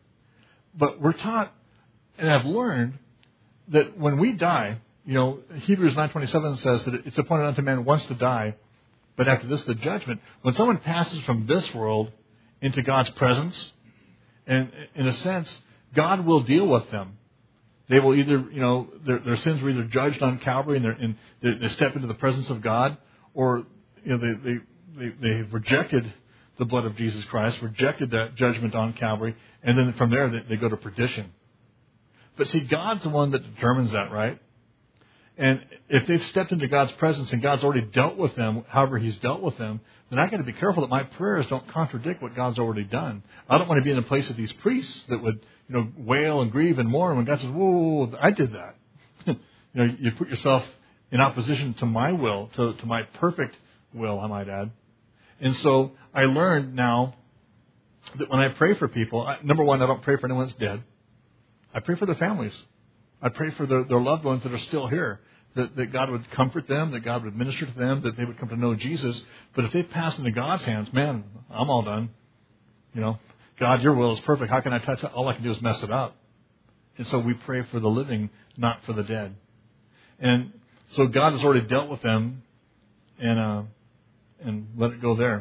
[SPEAKER 1] But we're taught, and I've learned, that when we die, you know, Hebrews nine twenty-seven says that it's appointed unto man once to die, but after this, the judgment. When someone passes from this world into God's presence, and in a sense, God will deal with them. They will either, you know, their, their sins were either judged on Calvary and, and they, they step into the presence of God, or you know, they, they, they, they've rejected the blood of Jesus Christ, rejected that judgment on Calvary, and then from there they, they go to perdition. But see, God's the one that determines that, right? And if they've stepped into God's presence and God's already dealt with them, however He's dealt with them, then I've got to be careful that my prayers don't contradict what God's already done. I don't want to be in the place of these priests that would, you know, wail and grieve and mourn when God says, whoa, I did that. you know, you put yourself in opposition to my will, to, to my perfect will, I might add. And so I learned now that when I pray for people, I, number one, I don't pray for anyone that's dead. I pray for their families. I pray for their, their loved ones that are still here, that, that God would comfort them, that God would minister to them, that they would come to know Jesus. But if they pass into God's hands, man, I'm all done. You know, God, your will is perfect. How can I touch it? All I can do is mess it up. And so we pray for the living, not for the dead. And so God has already dealt with them and uh, and let it go there.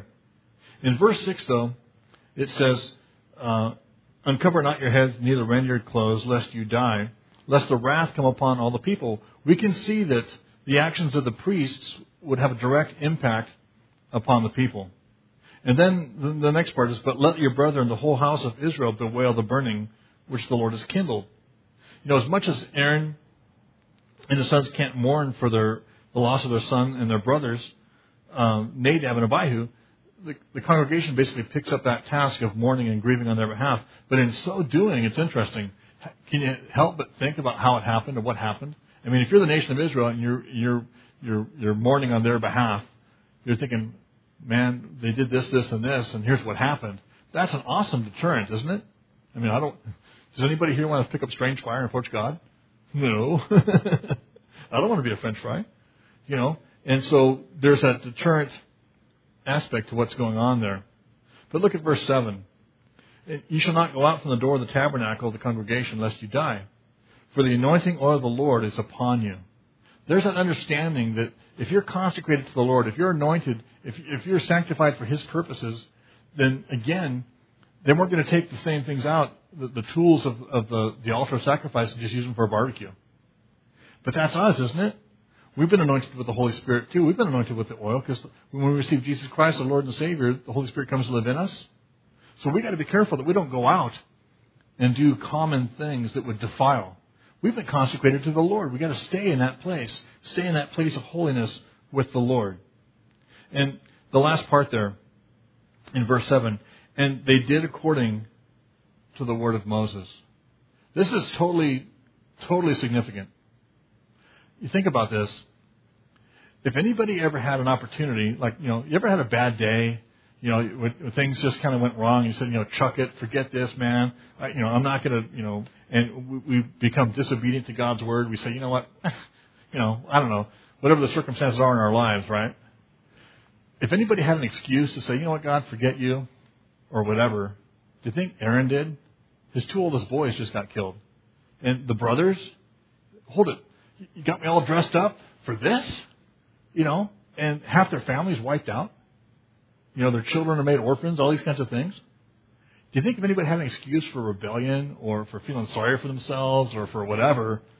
[SPEAKER 1] In verse six, though, it says, uh, uncover not your heads, neither rend your clothes, lest you die, lest the wrath come upon all the people. We can see that the actions of the priests would have a direct impact upon the people. And then the, the next part is, but let your brethren, the whole house of Israel, bewail the burning which the Lord has kindled. You know, as much as Aaron and his sons can't mourn for their the loss of their son and their brothers, um, Nadab and Abihu, the, the congregation basically picks up that task of mourning and grieving on their behalf. But in so doing, it's interesting. Can you help but think about how it happened or what happened? I mean, if you're the nation of Israel and you're you're you're you're mourning on their behalf, you're thinking, man, they did this, this, and this, and here's what happened. That's an awesome deterrent, isn't it? I mean, I don't. Does anybody here want to pick up strange fire and approach God? No. I don't want to be a French fry, you know. And so there's that deterrent aspect to what's going on there. But look at verse seven. You shall not go out from the door of the tabernacle of the congregation, lest you die. For the anointing oil of the Lord is upon you. There's that understanding that if you're consecrated to the Lord, if you're anointed, if, if you're sanctified for His purposes, then again, then we're going to take the same things out, the, the tools of, of the, the altar of sacrifice, and just use them for a barbecue. But that's us, isn't it? We've been anointed with the Holy Spirit too. We've been anointed with the oil because when we receive Jesus Christ, the Lord and Savior, the Holy Spirit comes to live in us. So we've got to be careful that we don't go out and do common things that would defile. We've been consecrated to the Lord. We've got to stay in that place. Stay in that place of holiness with the Lord. And the last part there, in verse seven, and they did according to the word of Moses. This is totally, totally significant. You think about this. If anybody ever had an opportunity, like, you know, you ever had a bad day, you know, when things just kind of went wrong, you said, you know, chuck it, forget this, man. I, you know, I'm not going to, you know, and we, we become disobedient to God's word. We say, you know what, you know, I don't know, whatever the circumstances are in our lives, right? If anybody had an excuse to say, you know what, God, forget you, or whatever, do you think Aaron did? His two oldest boys just got killed. And the brothers, hold it, you got me all dressed up for this? You know, and half their families wiped out. You know, their children are made orphans, all these kinds of things. Do you think if anybody had an excuse for rebellion or for feeling sorry for themselves or for whatever,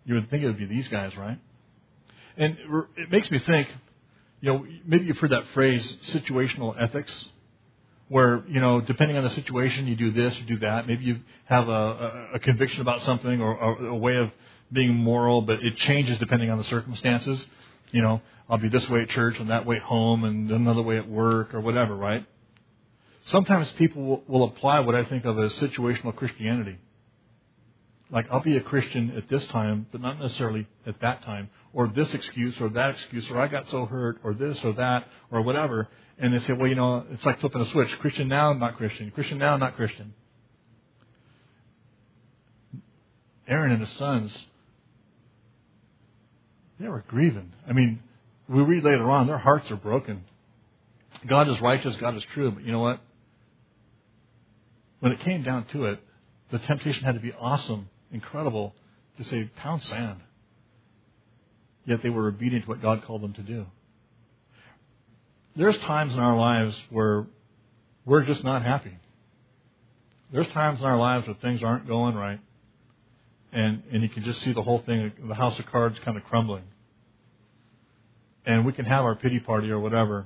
[SPEAKER 1] You would think it would be these guys, right? And it makes me think, you know, maybe you've heard that phrase, situational ethics, where, you know, depending on the situation, you do this, you do that. Maybe you have a, a, a conviction about something or a, a way of being moral, but it changes depending on the circumstances. You know, I'll be this way at church and that way at home and another way at work or whatever, right? Sometimes people will, will apply what I think of as situational Christianity. Like, I'll be a Christian at this time, but not necessarily at that time. Or this excuse or that excuse, or I got so hurt, or this or that, or whatever. And they say, well, you know, it's like flipping a switch. Christian now, not Christian. Christian now, not Christian. Aaron and his sons, they were grieving. I mean, we read later on, their hearts are broken. God is righteous, God is true, but you know what? When it came down to it, the temptation had to be awesome, incredible, to say, pound sand. Yet they were obedient to what God called them to do. There's times in our lives where we're just not happy. There's times in our lives where things aren't going right. And, and you can just see the whole thing, the house of cards kind of crumbling. And we can have our pity party or whatever.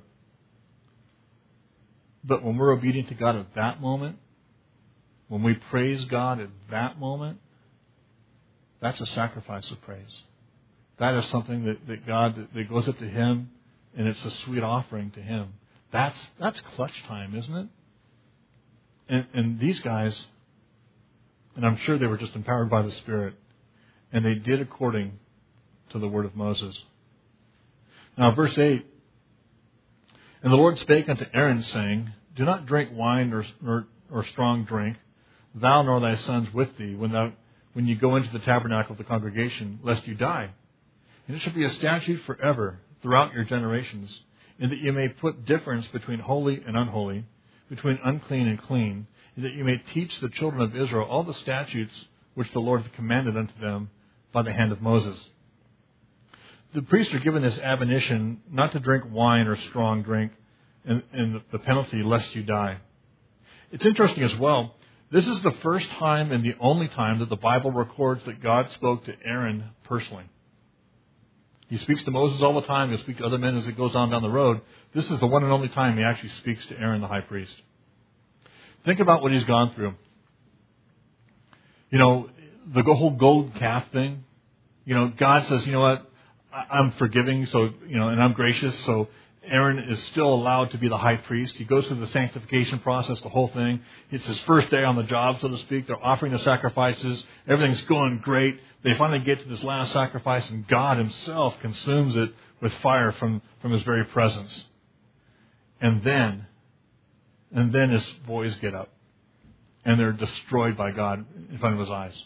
[SPEAKER 1] But when we're obedient to God at that moment, when we praise God at that moment, that's a sacrifice of praise. That is something that, that God, that, that goes up to Him, and it's a sweet offering to Him. That's that's clutch time, isn't it? And, and these guys, and I'm sure they were just empowered by the Spirit, and they did according to the word of Moses. Now, verse eight, and the Lord spake unto Aaron, saying, do not drink wine or, or, or strong drink, thou nor thy sons with thee, when thou when you go into the tabernacle of the congregation, lest you die. And it shall be a statute forever throughout your generations, in that you may put difference between holy and unholy, between unclean and clean, and that you may teach the children of Israel all the statutes which the Lord hath commanded unto them by the hand of Moses. The priests are given this admonition not to drink wine or strong drink, and, and the penalty lest you die. It's interesting as well. This is the first time and the only time that the Bible records that God spoke to Aaron personally. He speaks to Moses all the time. He'll speak to other men as it goes on down the road. This is the one and only time he actually speaks to Aaron, the high priest. Think about what he's gone through. You know, the whole gold calf thing. You know, God says, you know what, I'm forgiving, so, you know, and I'm gracious, so Aaron is still allowed to be the high priest. He goes through the sanctification process, the whole thing. It's his first day on the job, so to speak. They're offering the sacrifices. Everything's going great. They finally get to this last sacrifice, and God Himself consumes it with fire from, from His very presence. And then, and then His boys get up, and they're destroyed by God in front of His eyes.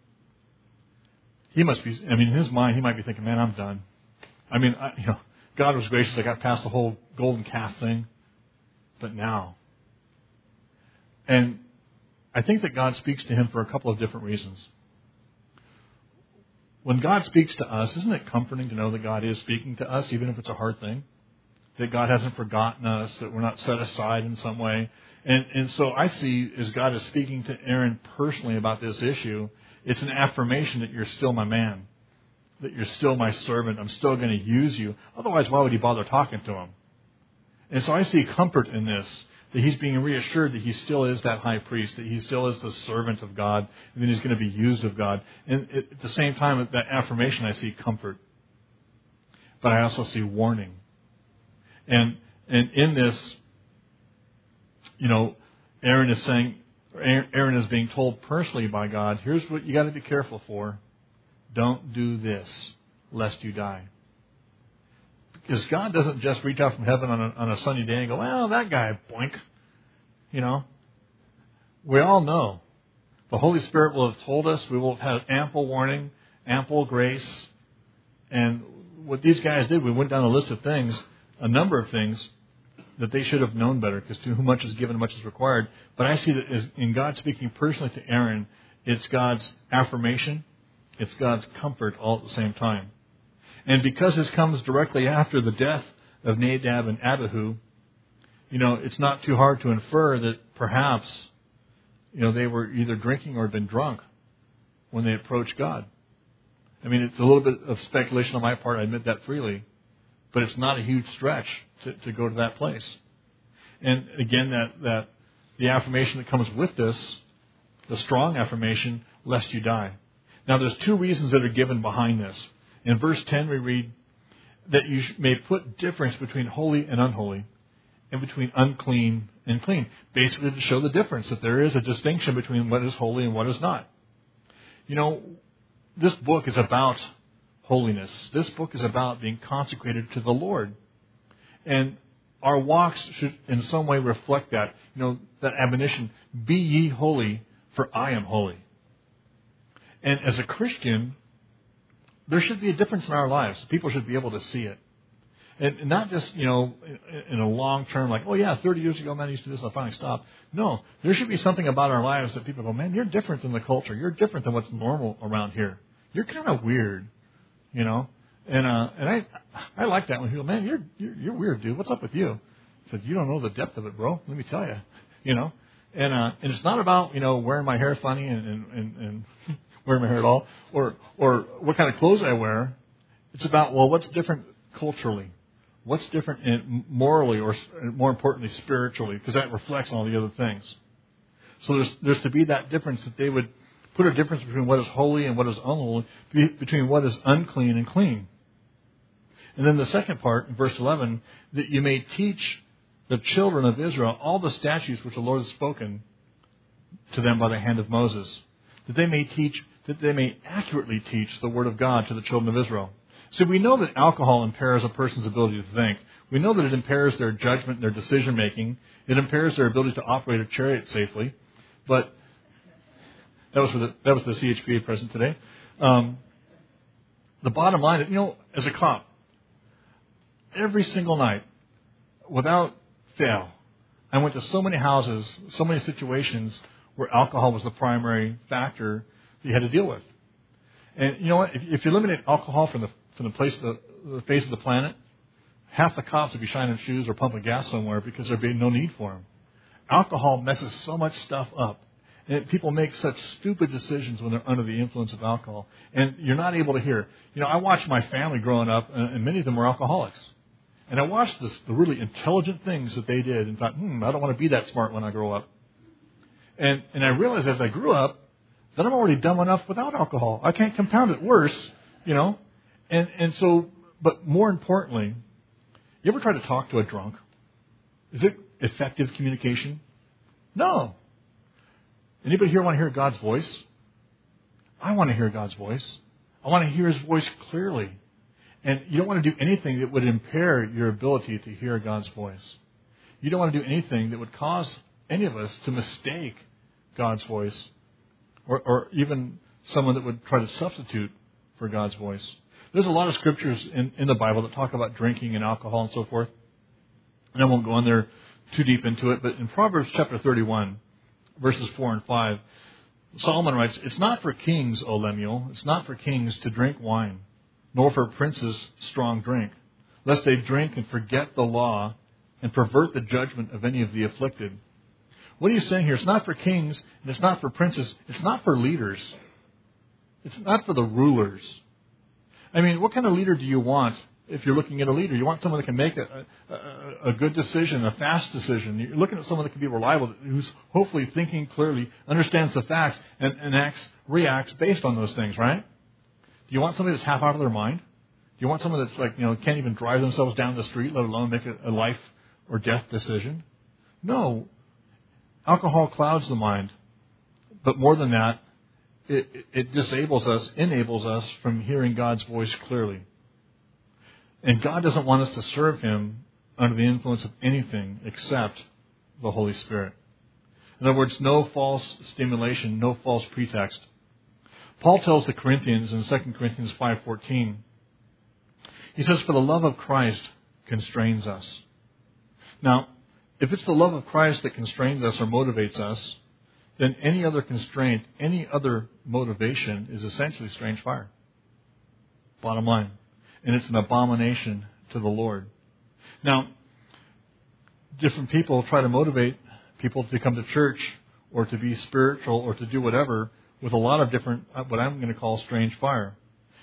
[SPEAKER 1] He must be, I mean, in his mind, he might be thinking, man, I'm done. I mean, I, you know, God was gracious. I got past the whole golden calf thing. But now. And I think that God speaks to him for a couple of different reasons. When God speaks to us, isn't it comforting to know that God is speaking to us, even if it's a hard thing? That God hasn't forgotten us, that we're not set aside in some way. And, and so I see, as God is speaking to Aaron personally about this issue, it's an affirmation that you're still my man. That you're still my servant. I'm still going to use you. Otherwise, why would he bother talking to him? And so I see comfort in this, that he's being reassured that he still is that high priest, that he still is the servant of God, and that he's going to be used of God. And at the same time, that affirmation, I see comfort. But I also see warning. And, and in this, you know, Aaron is saying, Aaron is being told personally by God, here's what you got to be careful for. Don't do this, lest you die. Because God doesn't just reach out from heaven on a, on a sunny day and go, well, that guy, boink. You know, we all know. The Holy Spirit will have told us. We will have had ample warning, ample grace. And what these guys did, we went down a list of things, a number of things that they should have known better, because to whom much is given, much is required. But I see that as in God speaking personally to Aaron, it's God's affirmation. It's God's comfort all at the same time. And because this comes directly after the death of Nadab and Abihu, you know, it's not too hard to infer that perhaps, you know, they were either drinking or had been drunk when they approached God. I mean, it's a little bit of speculation on my part, I admit that freely, but it's not a huge stretch to, to go to that place. And again, that, that the affirmation that comes with this, the strong affirmation, lest you die. Now, there's two reasons that are given behind this. In verse ten, we read that you may put difference between holy and unholy, and between unclean and clean. Basically to show the difference, that there is a distinction between what is holy and what is not. You know, this book is about holiness. This book is about being consecrated to the Lord. And our walks should in some way reflect that. You know, that admonition, be ye holy, for I am holy. And as a Christian, there should be a difference in our lives. People should be able to see it. And not just, you know, in a long term, like, oh yeah, thirty years ago, man, I used to do this, I finally stopped. No, there should be something about our lives that people go, man, you're different than the culture. You're different than what's normal around here. You're kind of weird, you know. And uh, and I I like that when people, man, you're, you're you're weird, dude. What's up with you? I said, you don't know the depth of it, bro. Let me tell you, you know. And uh, and it's not about, you know, wearing my hair funny and and, and, and wearing my hair at all, or or what kind of clothes I wear. It's about, well, what's different culturally. What's different in morally, or more importantly, spiritually, because that reflects on all the other things. So there's, there's to be that difference, that they would put a difference between what is holy and what is unholy, between what is unclean and clean. And then the second part, in verse eleven, that you may teach the children of Israel all the statutes which the Lord has spoken to them by the hand of Moses, that they may teach, that they may accurately teach the word of God to the children of Israel. So we know that alcohol impairs a person's ability to think. We know that it impairs their judgment, their decision making. It impairs their ability to operate a chariot safely. But that was for the that was the C H P A present today. Um, the bottom line, you know, as a cop, every single night, without fail, I went to so many houses, so many situations where alcohol was the primary factor that you had to deal with. And you know what? If, if you eliminate alcohol from the from the place of the, the face of the planet, half the cops would be shining shoes or pumping gas somewhere because there'd be no need for them. Alcohol messes so much stuff up. And people make such stupid decisions when they're under the influence of alcohol. And you're not able to hear. You know, I watched my family growing up, and many of them were alcoholics. And I watched this, the really intelligent things that they did and thought, hmm, I don't want to be that smart when I grow up. And and I realized as I grew up that I'm already dumb enough without alcohol. I can't compound it worse, you know. And and so, but more importantly, you ever try to talk to a drunk? Is it effective communication? No. Anybody here want to hear God's voice? I want to hear God's voice. I want to hear His voice clearly. And you don't want to do anything that would impair your ability to hear God's voice. You don't want to do anything that would cause any of us to mistake God's voice, or, or even someone that would try to substitute for God's voice. There's a lot of scriptures in, in the Bible that talk about drinking and alcohol and so forth. And I won't go on there too deep into it, but in Proverbs chapter thirty-one, verses four and five, Solomon writes, it's not for kings, O Lemuel, it's not for kings to drink wine, nor for princes strong drink, lest they drink and forget the law and pervert the judgment of any of the afflicted. What are you saying here? It's not for kings, and it's not for princes. It's not for leaders. It's not for the rulers. I mean, what kind of leader do you want if you're looking at a leader? You want someone that can make a, a, a good decision, a fast decision. You're looking at someone that can be reliable, who's hopefully thinking clearly, understands the facts, and, and acts, reacts based on those things, right? Do you want somebody that's half out of their mind? Do you want someone that's like, you know, can't even drive themselves down the street, let alone make a, a life or death decision? No. Alcohol clouds the mind. But more than that, it, it disables us, enables us from hearing God's voice clearly. And God doesn't want us to serve Him under the influence of anything except the Holy Spirit. In other words, no false stimulation, no false pretext. Paul tells the Corinthians in Second Corinthians five fourteen, he says, for the love of Christ constrains us. Now, if it's the love of Christ that constrains us or motivates us, then any other constraint, any other motivation is essentially strange fire. Bottom line. And it's an abomination to the Lord. Now, different people try to motivate people to come to church or to be spiritual or to do whatever with a lot of different, what I'm going to call strange fire.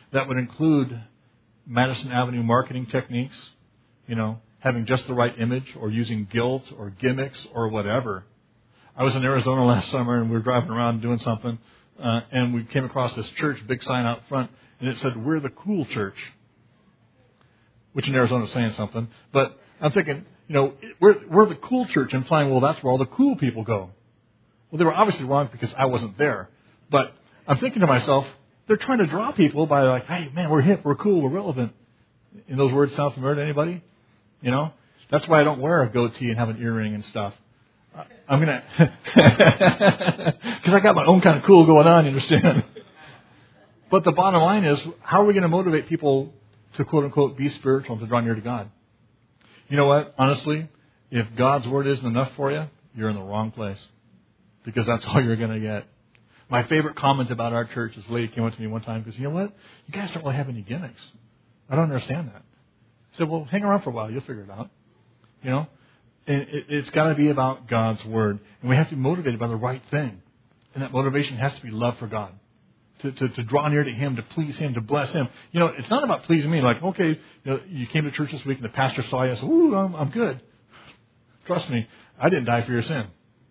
[SPEAKER 1] That would include Madison Avenue marketing techniques, you know, having just the right image or using guilt or gimmicks or whatever. I was in Arizona last summer and we were driving around doing something, uh, and we came across this church, big sign out front, and it said, "We're the cool church," which in Arizona is saying something. But I'm thinking, you know, we're, we're the cool church, implying, well, that's where all the cool people go. Well, they were obviously wrong because I wasn't there. But I'm thinking to myself, they're trying to draw people by like, hey, man, we're hip, we're cool, we're relevant. And those words sound familiar to anybody? You know? That's why I don't wear a goatee and have an earring and stuff. I'm going to, because I got my own kind of cool going on, you understand? But the bottom line is, how are we going to motivate people to, quote unquote, be spiritual and to draw near to God? You know what? Honestly, if God's word isn't enough for you, you're in the wrong place. Because that's all you're going to get. My favorite comment about our church is a lady came up to me one time and goes, "You know what? You guys don't really have any gimmicks. I don't understand that." I said, "Well, hang around for a while. You'll figure it out." You know? And it, it's got to be about God's word. And we have to be motivated by the right thing. And that motivation has to be love for God. To, to, to draw near to Him, to please Him, to bless Him. You know, it's not about pleasing me. Like, okay, you know, you came to church this week and the pastor saw you and said, "Ooh, I'm, I'm good." Trust me, I didn't die for your sin.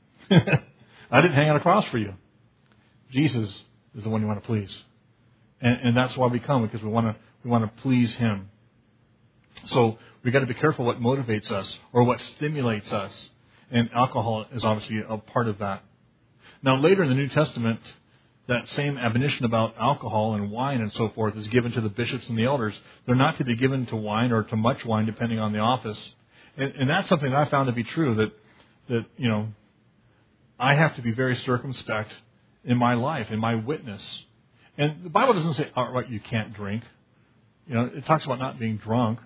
[SPEAKER 1] I didn't hang on a cross for you. Jesus is the one you want to please. And, and that's why we come, because we want to we want to please Him. So we've got to be careful what motivates us or what stimulates us. And alcohol is obviously a part of that. Now, later in the New Testament, that same admonition about alcohol and wine and so forth is given to the bishops and the elders. They're not to be given to wine or to much wine, depending on the office. And, and that's something that I found to be true, that, that, you know, I have to be very circumspect in my life, in my witness. And the Bible doesn't say outright you can't drink. You know, it talks about not being drunk.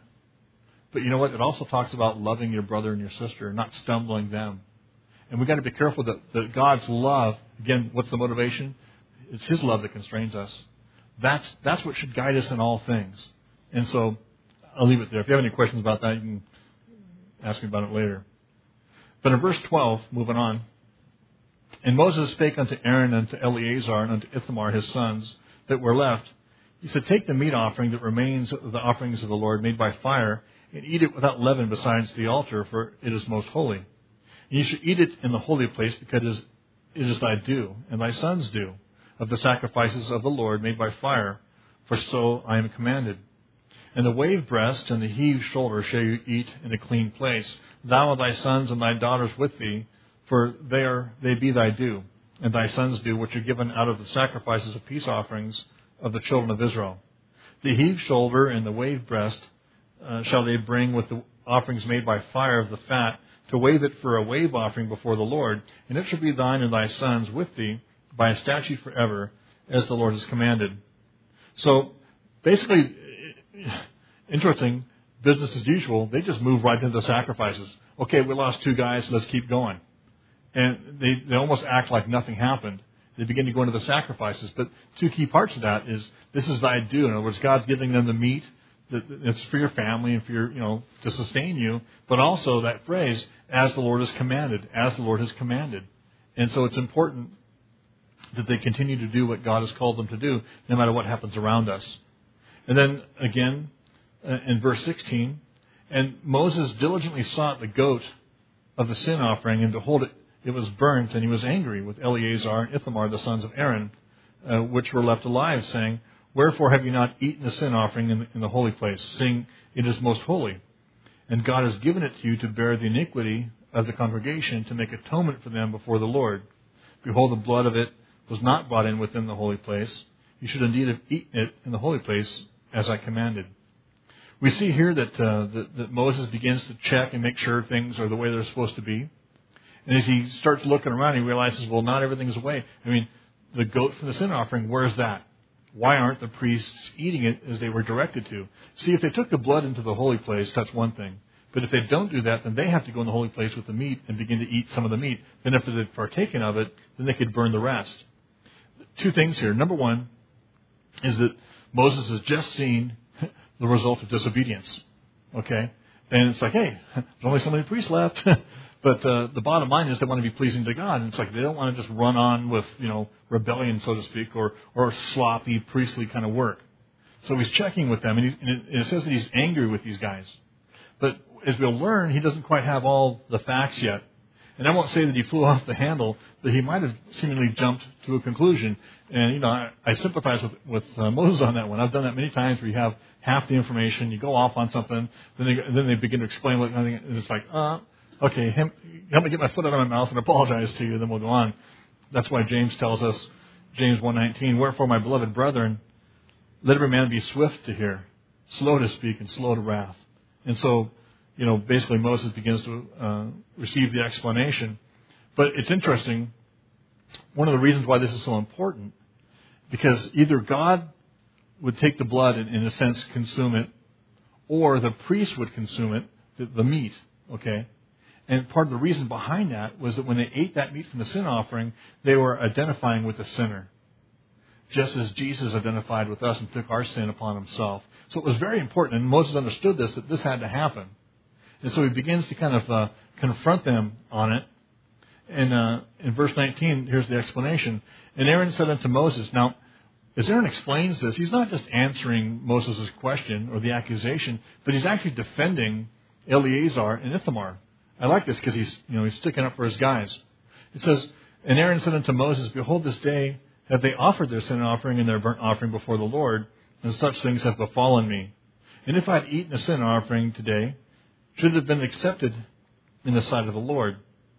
[SPEAKER 1] But you know what? It also talks about loving your brother and your sister, not stumbling them. And we've got to be careful that, that God's love, again, what's the motivation? It's His love that constrains us. That's that's what should guide us in all things. And so I'll leave it there. If you have any questions about that, you can ask me about it later. But in verse twelve, moving on, "And Moses spake unto Aaron and to Eleazar and unto Ithamar his sons that were left. He said, Take the meat offering that remains of the offerings of the Lord made by fire, and eat it without leaven besides the altar, for it is most holy. And you shall eat it in the holy place, because it is thy due, and thy sons' due, of the sacrifices of the Lord made by fire, for so I am commanded. And the wave breast and the heaved shoulder shall you eat in a clean place, thou and thy sons and thy daughters with thee, for they are they be thy due, and thy sons' due, which are given out of the sacrifices of peace offerings of the children of Israel. The heaved shoulder and the wave breast uh, shall they bring with the offerings made by fire of the fat, to wave it for a wave offering before the Lord, and it shall be thine and thy sons with thee by a statute forever, as the Lord has commanded." So, basically, interesting, business as usual, they just move right into the sacrifices. Okay, we lost two guys, let's keep going. And they, they almost act like nothing happened. They begin to go into the sacrifices. But two key parts of that is, this is thy due. In other words, God's giving them the meat. That it's for your family and for your, you know, to sustain you. But also that phrase, as the Lord has commanded. As the Lord has commanded. And so it's important that they continue to do what God has called them to do, no matter what happens around us. And then, again, in verse sixteen, "And Moses diligently sought the goat of the sin offering, and behold, it, it was burnt, and he was angry with Eleazar and Ithamar, the sons of Aaron, uh, which were left alive, saying, Wherefore have you not eaten the sin offering in the, in the holy place, seeing it is most holy? And God has given it to you to bear the iniquity of the congregation, to make atonement for them before the Lord. Behold, the blood of it was not brought in within the holy place. You should indeed have eaten it in the holy place, as I commanded." We see here that, uh, that, that Moses begins to check and make sure things are the way they're supposed to be. And as he starts looking around, he realizes, well, not everything's away. I mean, the goat from the sin offering, where's that? Why aren't the priests eating it as they were directed to? See, if they took the blood into the holy place, that's one thing. But if they don't do that, then they have to go in the holy place with the meat and begin to eat some of the meat. Then after they've partaken of it, then they could burn the rest. Two things here. Number one is that Moses has just seen the result of disobedience. Okay? And it's like, hey, there's only so many priests left. But uh, the bottom line is they want to be pleasing to God. And it's like they don't want to just run on with, you know, rebellion, so to speak, or, or sloppy priestly kind of work. So he's checking with them, and, he's, and it, and it says that he's angry with these guys. But as we'll learn, he doesn't quite have all the facts yet. And I won't say that he flew off the handle, but he might have seemingly jumped to a conclusion. And, you know, I, I sympathize with, with uh, Moses on that one. I've done that many times where you have half the information, you go off on something, then they, then they begin to explain what, and it's like, uh, okay, him, help me get my foot out of my mouth and apologize to you, then we'll go on. That's why James tells us, James one nineteen, wherefore, my beloved brethren, let every man be swift to hear, slow to speak, and slow to wrath. And so, you know, basically Moses begins to uh, receive the explanation. But it's interesting, one of the reasons why this is so important, because either God would take the blood and, in a sense, consume it, or the priest would consume it, the, the meat, okay? And part of the reason behind that was that when they ate that meat from the sin offering, they were identifying with the sinner, just as Jesus identified with us and took our sin upon himself. So it was very important, and Moses understood this, that this had to happen. And so he begins to kind of uh, confront them on it. And uh, in verse nineteen, here's the explanation. And Aaron said unto Moses, now, as Aaron explains this, he's not just answering Moses' question or the accusation, but he's actually defending Eleazar and Ithamar. I like this because he's, you know, he's sticking up for his guys. It says, and Aaron said unto Moses, behold, this day have they offered their sin offering and their burnt offering before the Lord, and such things have befallen me. And if I had eaten a sin offering today, should it have been accepted in the sight of the Lord?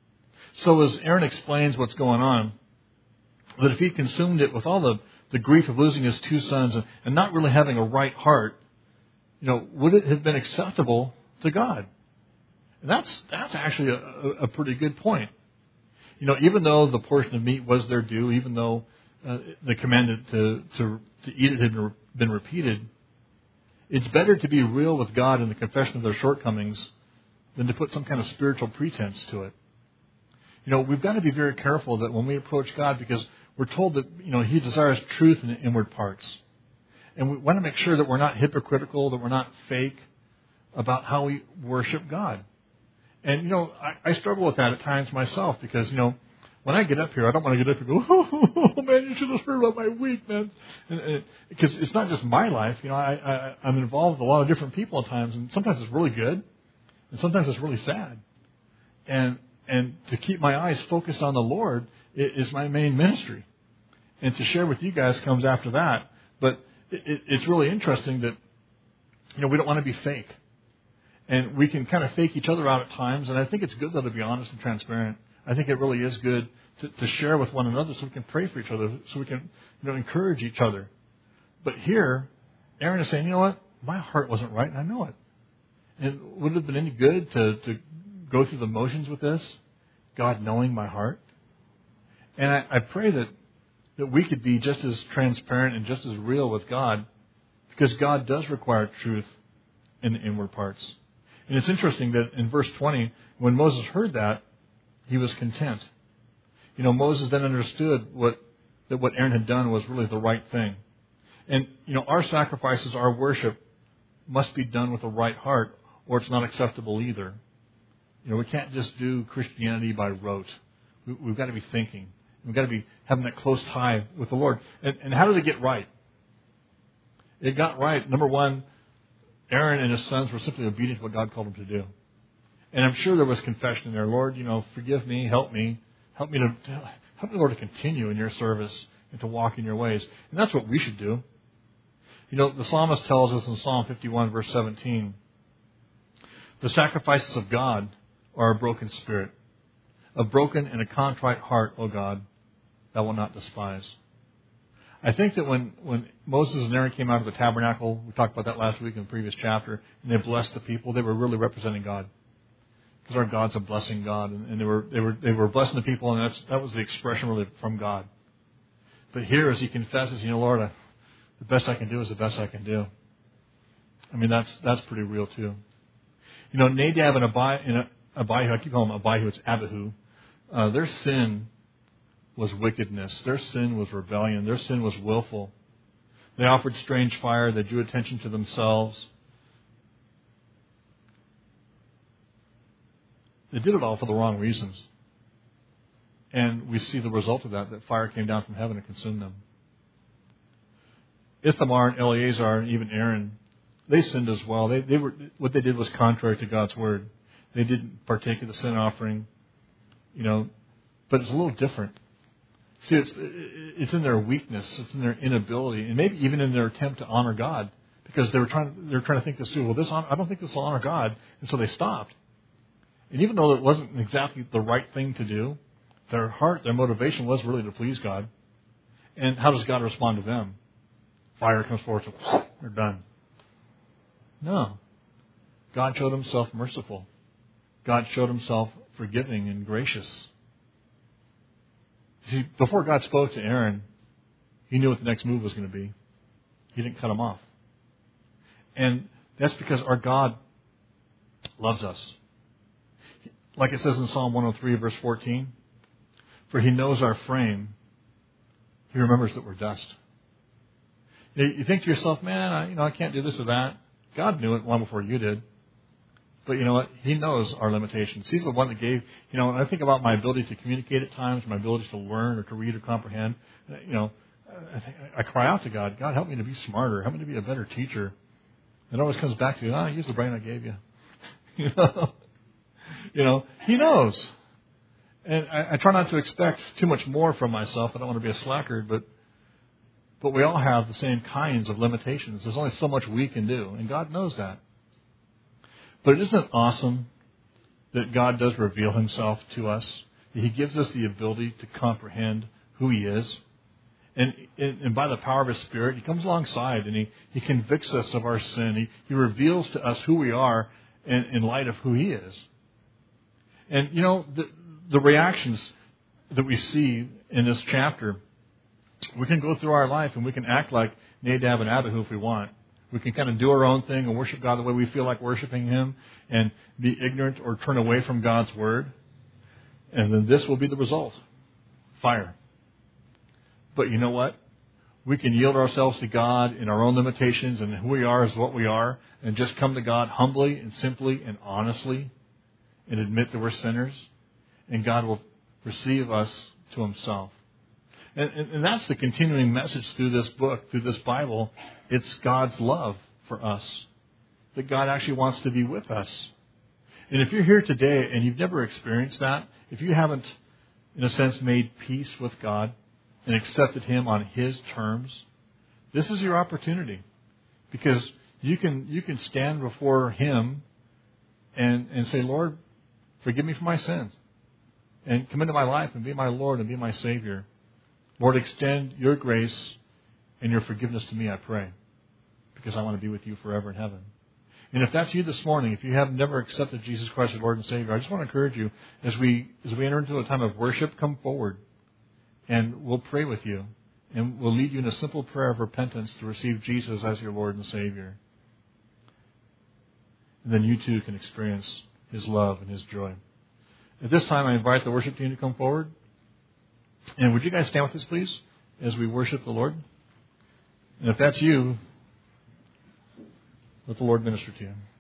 [SPEAKER 1] So as Aaron explains what's going on, that if he consumed it with all the, the grief of losing his two sons and, and not really having a right heart, you know, would it have been acceptable to God? And that's that's actually a, a pretty good point. You know, even though the portion of meat was their due, even though uh, the command to, to to eat it had been repeated, it's better to be real with God in the confession of their shortcomings than to put some kind of spiritual pretense to it. You know, we've got to be very careful that when we approach God, because we're told that, you know, He desires truth in the inward parts. And we want to make sure that we're not hypocritical, that we're not fake about how we worship God. And, you know, I, I struggle with that at times myself because, you know, when I get up here, I don't want to get up and go, oh, man, you should have heard about my week, man. And, and, because it's not just my life. You know, I, I, I'm involved with a lot of different people at times, and sometimes it's really good, and sometimes it's really sad. And and to keep my eyes focused on the Lord is my main ministry. And to share with you guys comes after that. But it, it, it's really interesting that, you know, we don't want to be fake. And we can kind of fake each other out at times, and I think it's good, though, to be honest and transparent. I think it really is good to, to share with one another so we can pray for each other, so we can, you know, encourage each other. But here, Aaron is saying, you know what? My heart wasn't right, and I know it. And would it have been any good to, to go through the motions with this, God knowing my heart? And I, I pray that, that we could be just as transparent and just as real with God, because God does require truth in the inward parts. And it's interesting that in verse twenty, when Moses heard that, he was content. You know, Moses then understood what that what Aaron had done was really the right thing. And, you know, our sacrifices, our worship must be done with a right heart, or it's not acceptable either. You know, we can't just do Christianity by rote. We, we've got to be thinking. We've got to be having that close tie with the Lord. And, and how did it get right? It got right. Number one, Aaron and his sons were simply obedient to what God called them to do. And I'm sure there was confession in there. Lord, you know, forgive me, help me. Help me to help me, Lord, to continue in your service and to walk in your ways. And that's what we should do. You know, the psalmist tells us in Psalm fifty-one, verse seventeen, the sacrifices of God are a broken spirit. A broken and a contrite heart, O God, thou wilt not despise. I think that when, when Moses and Aaron came out of the tabernacle, we talked about that last week in the previous chapter, and they blessed the people, they were really representing God. Because our God's a blessing God, and, and they were they were they were blessing the people, and that's that was the expression really from God. But here, as he confesses, you know, Lord, I, the best I can do is the best I can do. I mean, that's that's pretty real too. You know, Nadab and Abihu, and Abihu, I keep calling him Abihu, it's Abihu. Uh, their sin was wickedness. Their sin was rebellion. Their sin was willful. They offered strange fire. They drew attention to themselves. They did it all for the wrong reasons. And we see the result of that, that fire came down from heaven and consumed them. Ithamar and Eleazar and even Aaron, they sinned as well. They, they were what they did was contrary to God's word. They didn't partake of the sin offering, you know, but it's a little different. See, it's it's in their weakness, it's in their inability, and maybe even in their attempt to honor God, because they were trying they were trying to think this through. Well, this I don't think this will honor God, and so they stopped. And even though it wasn't exactly the right thing to do, their heart, their motivation was really to please God. And how does God respond to them? Fire comes forth, and they're done. No. God showed himself merciful. God showed himself forgiving and gracious. See, before God spoke to Aaron, he knew what the next move was going to be. He didn't cut him off. And that's because our God loves us. Like it says in Psalm one oh three, verse fourteen, for he knows our frame. He remembers that we're dust. You think to yourself, man, I, you know, I can't do this or that. God knew it long before you did. But you know what? He knows our limitations. He's the one that gave, you know, when I think about my ability to communicate at times, my ability to learn or to read or comprehend, you know, I, think, I cry out to God, God, help me to be smarter. Help me to be a better teacher. It always comes back to, ah, oh, use the brain I gave you. you know, you know, He knows. And I, I try not to expect too much more from myself. I don't want to be a slacker, but but we all have the same kinds of limitations. There's only so much we can do, and God knows that. But isn't it awesome that God does reveal himself to us? That he gives us the ability to comprehend who he is. And, and by the power of his Spirit, he comes alongside and he, he convicts us of our sin. He, he reveals to us who we are in, in light of who he is. And, you know, the, the reactions that we see in this chapter, we can go through our life and we can act like Nadab and Abihu if we want. We can kind of do our own thing and worship God the way we feel like worshiping him and be ignorant or turn away from God's word. And then this will be the result. Fire. But you know what? We can yield ourselves to God in our own limitations and who we are is what we are and just come to God humbly and simply and honestly and admit that we're sinners. And God will receive us to himself. And, and, and that's the continuing message through this book, through this Bible. It's God's love for us. That God actually wants to be with us. And if you're here today and you've never experienced that, if you haven't, in a sense, made peace with God and accepted him on his terms, this is your opportunity. Because you can you can stand before him and, and say, Lord, forgive me for my sins. And come into my life and be my Lord and be my Savior. Lord, extend your grace and your forgiveness to me, I pray, because I want to be with you forever in heaven. And if that's you this morning, if you have never accepted Jesus Christ as Lord and Savior, I just want to encourage you, as we as we enter into a time of worship, come forward, and we'll pray with you, and we'll lead you in a simple prayer of repentance to receive Jesus as your Lord and Savior. And then you too can experience his love and his joy. At this time, I invite the worship team to come forward. And would you guys stand with us, please, as we worship the Lord? And if that's you, let the Lord minister to you.